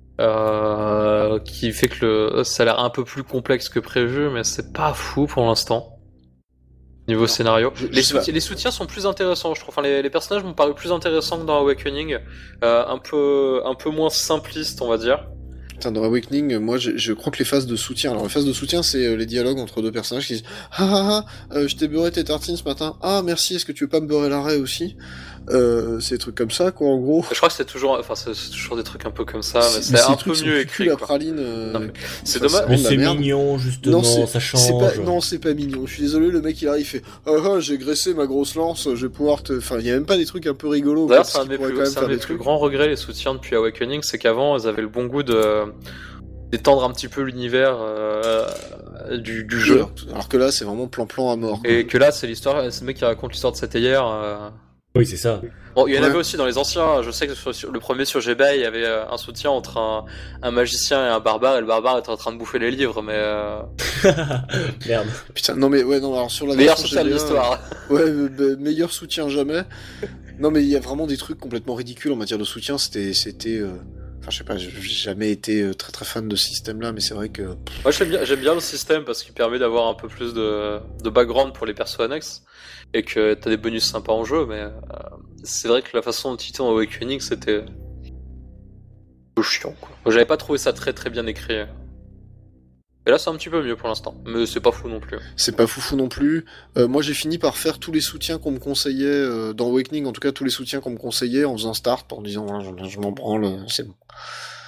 qui fait que ça a l'air un peu plus complexe que prévu, mais c'est pas fou pour l'instant. Niveau scénario, les soutiens sont plus intéressants, je trouve. Enfin, les personnages m'ont paru plus intéressants que dans Awakening, un peu moins simplistes, on va dire. Putain, dans Awakening, moi je crois que les phases de soutien. Alors les phases de soutien, c'est les dialogues entre deux personnages qui disent je t'ai beurré tes tartines ce matin. Ah merci, est-ce que tu veux pas me beurrer l'arrêt aussi? C'est des trucs comme ça quoi en gros. Je crois que c'est toujours des trucs un peu comme ça, mais c'est un peu mieux écrit. La praline. Non, mais c'est dommage. Mais c'est mignon justement, ça change. Non c'est pas mignon. Je suis désolé, le mec il arrive, il fait j'ai graissé ma grosse lance, je vais pouvoir te. Enfin il y a même pas des trucs un peu rigolos. D'ailleurs c'est un de mes plus grands regrets les soutiens depuis Awakening, c'est qu'avant ils avaient le bon goût d'étendre un petit peu l'univers du jeu. Alors que là c'est vraiment plan à mort. Et que là c'est le mec qui raconte l'histoire de cette hier. Oui, c'est ça. Bon, il y en avait aussi dans les anciens. Je sais que sur le premier sur GBA, il y avait un soutien entre un magicien et un barbare, et le barbare était en train de bouffer les livres, mais. Merde. Putain, non mais ouais, non, alors sur la meilleur soutien de l'histoire. Ouais, meilleur soutien jamais. Non mais il y a vraiment des trucs complètement ridicules en matière de soutien. C'était. Enfin, je sais pas, j'ai jamais été très très fan de ce système-là, mais c'est vrai que. Moi, j'aime bien le système parce qu'il permet d'avoir un peu plus de background pour les persos annexes. Et que t'as des bonus sympas en jeu, mais c'est vrai que la façon dont Titan Awakening c'était un peu chiant quoi. Moi, j'avais pas trouvé ça très très bien écrit. Et là c'est un petit peu mieux pour l'instant, mais c'est pas fou non plus. C'est pas fou non plus. Moi j'ai fini par faire tous les soutiens qu'on me conseillait dans Awakening, en tout cas tous les soutiens qu'on me conseillait en faisant Start, en disant je m'en branle, c'est bon.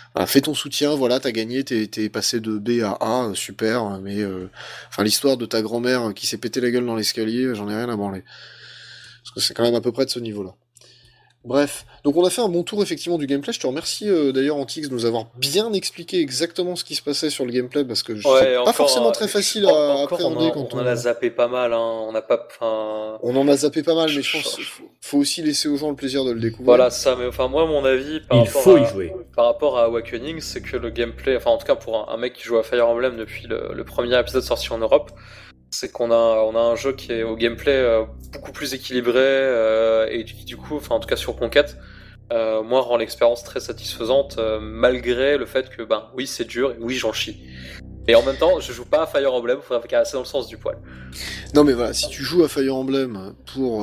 Voilà, fais ton soutien, voilà, t'as gagné, t'es passé de B à A, super, mais l'histoire de ta grand-mère qui s'est pété la gueule dans l'escalier, j'en ai rien à branler. Parce que c'est quand même à peu près de ce niveau-là. Bref, donc on a fait un bon tour effectivement du gameplay. Je te remercie d'ailleurs Antix de nous avoir bien expliqué exactement ce qui se passait sur le gameplay parce que c'est pas forcément très facile à appréhender quand on en a zappé pas mal. On n'a pas. On en a zappé pas mal, mais je pense qu'il faut aussi laisser aux gens le plaisir de le découvrir. Voilà ça, mais moi mon avis par rapport à Awakening, c'est que le gameplay, en tout cas pour un mec qui joue à Fire Emblem depuis le premier épisode sorti en Europe, c'est qu'on a un jeu qui est au gameplay beaucoup plus équilibré et qui du coup, en tout cas sur Conquête, moi rend l'expérience très satisfaisante malgré le fait que oui c'est dur et oui j'en chie. Et en même temps, je joue pas à Fire Emblem pour casser dans le sens du poil. Non mais voilà, si tu joues à Fire Emblem pour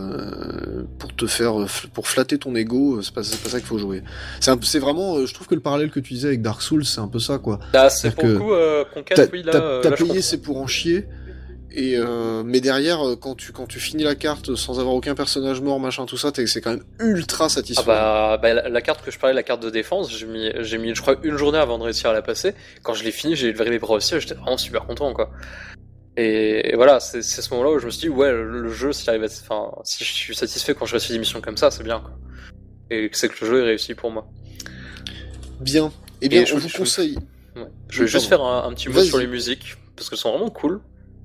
flatter ton ego, c'est pas ça qu'il faut jouer. C'est vraiment, je trouve que le parallèle que tu disais avec Dark Souls, c'est un peu ça quoi. C'est pour le coup Conquête, oui là. T'as payé, c'est pour en chier. Et mais derrière, quand tu finis la carte sans avoir aucun personnage mort, machin, tout ça, c'est quand même ultra satisfaisant. La carte que je parlais, la carte de défense, j'ai mis, je crois, une journée avant de réussir à la passer. Quand je l'ai fini, j'ai levé les bras aussi, j'étais vraiment super content, quoi. Et voilà, c'est ce moment-là où je me suis dit, ouais, le jeu, si je suis satisfait quand je réussis des missions comme ça, c'est bien, quoi. Et c'est que le jeu est réussi pour moi. Bien. Eh bien, je vous conseille. Ouais. Je vais juste faire un petit mot sur les musiques, parce qu'elles sont vraiment cool.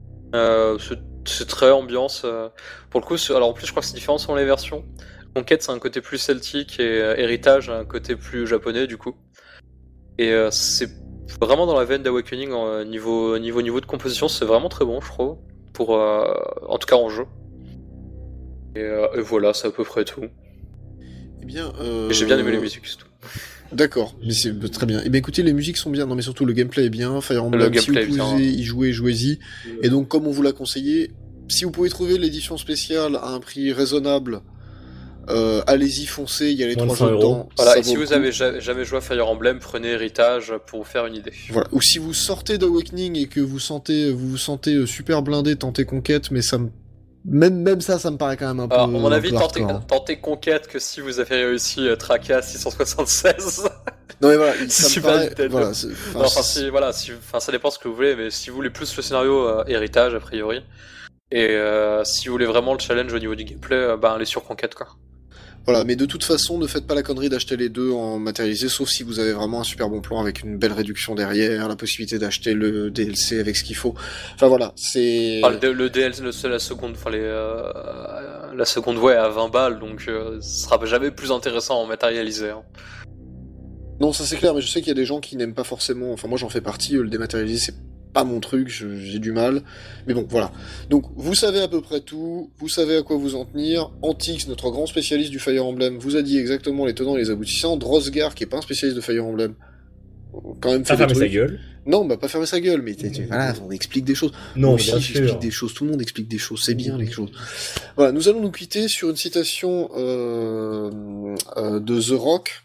C'est très ambiance pour le coup. Alors en plus je crois que c'est différent selon les versions. Conquête c'est un côté plus celtique et Héritage un côté plus japonais du coup. Et c'est vraiment dans la veine d'Awakening niveau de composition, c'est vraiment très bon je trouve pour en tout cas en jeu. Et voilà, c'est à peu près tout. Eh bien, et j'ai bien aimé les musiques, c'est tout. D'accord, mais c'est très bien. Et bien écoutez, les musiques sont bien, non mais surtout le gameplay est bien, Fire Emblem, si vous pouvez y jouer, jouez-y. Et donc comme on vous l'a conseillé, si vous pouvez trouver l'édition spéciale à un prix raisonnable, allez-y, foncez, il y a les 3 jeux dedans. Voilà, et si vous avez jamais joué à Fire Emblem, prenez Héritage pour vous faire une idée. Voilà, ou si vous sortez d'Awakening et que vous vous sentez super blindé, tentez Conquête, mais ça me... Même ça me paraît quand même un peu... À mon avis, tentez Conquête que si vous avez réussi traquer à 676. Non mais voilà, ça me paraît... Voilà, ça dépend ce que vous voulez, mais si vous voulez plus le scénario Héritage, a priori, et si vous voulez vraiment le challenge au niveau du gameplay, allez sur Conquête, quoi. Voilà, mais de toute façon, ne faites pas la connerie d'acheter les deux en matérialisé, sauf si vous avez vraiment un super bon plan avec une belle réduction derrière, la possibilité d'acheter le DLC avec ce qu'il faut. Enfin voilà, c'est... le DLC, la seconde, la seconde voie est à 20 balles, donc ce sera jamais plus intéressant en matérialisé. Hein. Non, ça c'est clair, mais je sais qu'il y a des gens qui n'aiment pas forcément... Enfin moi j'en fais partie, le dématérialisé c'est pas mon truc, j'ai du mal. Mais bon, voilà. Donc, vous savez à peu près tout, vous savez à quoi vous en tenir. Antix, notre grand spécialiste du Fire Emblem, vous a dit exactement les tenants et les aboutissants. Drosgar, qui est pas un spécialiste de Fire Emblem, quand même fait pas fermer sa gueule. Non, pas fermer sa gueule, mais voilà, on explique des choses. Non, aussi, j'explique des choses, tout le monde explique des choses, c'est bien les choses. Voilà, nous allons nous quitter sur une citation de The Rock.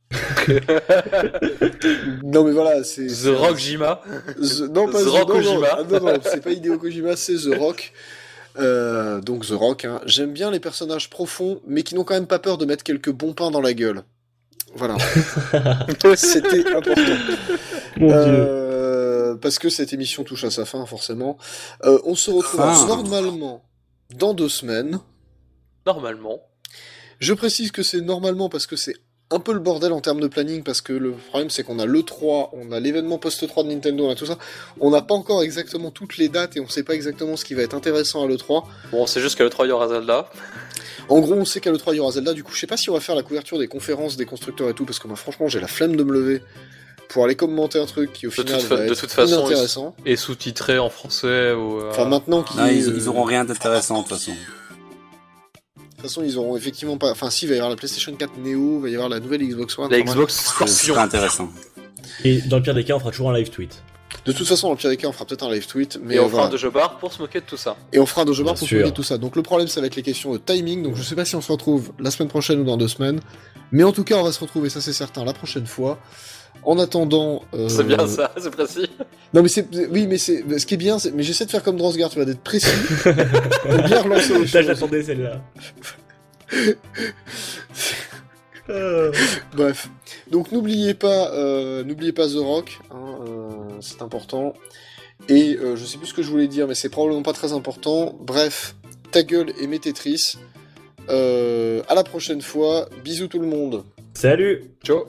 Non mais voilà, c'est The Rock Jima. Non pas The Rock Kojima. Non, c'est pas Hideo Kojima, c'est The Rock. Donc The Rock, hein. J'aime bien les personnages profonds, mais qui n'ont quand même pas peur de mettre quelques bons pains dans la gueule. Voilà. C'était important. Mon Dieu. Parce que cette émission touche à sa fin, forcément. On se retrouve normalement dans 2 semaines. Normalement. Je précise que c'est normalement parce que c'est un peu le bordel en termes de planning, parce que le problème c'est qu'on a l'E3, on a l'événement post-3 de Nintendo, on a tout ça, on n'a pas encore exactement toutes les dates et on sait pas exactement ce qui va être intéressant à l'E3. Bon, c'est juste qu'à l'E3 il y aura Zelda. En gros, on sait qu'à l'E3 il y aura Zelda, du coup je sais pas si on va faire la couverture des conférences des constructeurs et tout, parce que moi franchement j'ai la flemme de me lever pour aller commenter un truc qui au final va être inintéressant. Et sous-titré en français ou... Enfin maintenant ils auront rien d'intéressant de toute façon. De toute façon, ils auront effectivement pas... Enfin, si, il va y avoir la PlayStation 4 Neo, il va y avoir la nouvelle Xbox One... La Xbox Scorpion. C'est intéressant. Et dans le pire des cas, on fera toujours un live tweet. De toute façon, dans le pire des cas, on fera peut-être un live tweet, mais... Et on fera un Dojo Bar pour se moquer de tout ça. Et on fera un Dojo Bar pour se moquer de tout ça. Donc le problème, ça va être les questions de timing, donc je sais pas si on se retrouve la semaine prochaine ou dans 2 semaines, mais en tout cas, on va se retrouver, ça c'est certain, la prochaine fois. En attendant... C'est bien ça, c'est précis. Non mais oui, mais ce qui est bien, mais j'essaie de faire comme Drosgar, tu vas d'être précis, pour bien relancer les choses. J'attendais celle-là. Bref. Donc n'oubliez pas The Rock, hein, c'est important. Et je sais plus ce que je voulais dire, mais c'est probablement pas très important. Bref, ta gueule et mes Tetris. À la prochaine fois. Bisous tout le monde. Salut. Ciao.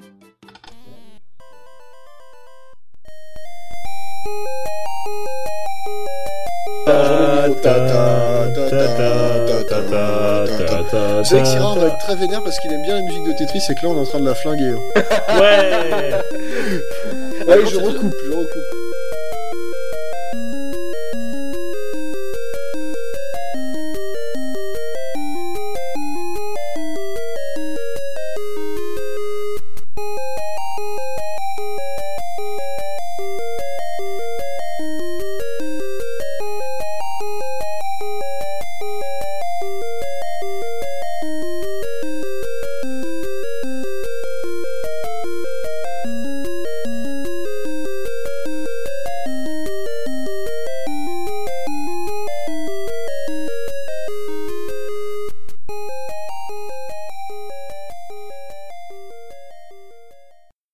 Zexira va être très vénère parce qu'il aime bien la musique de Tetris et que là on est en train de la flinguer. Ouais. Allez, je recoupe.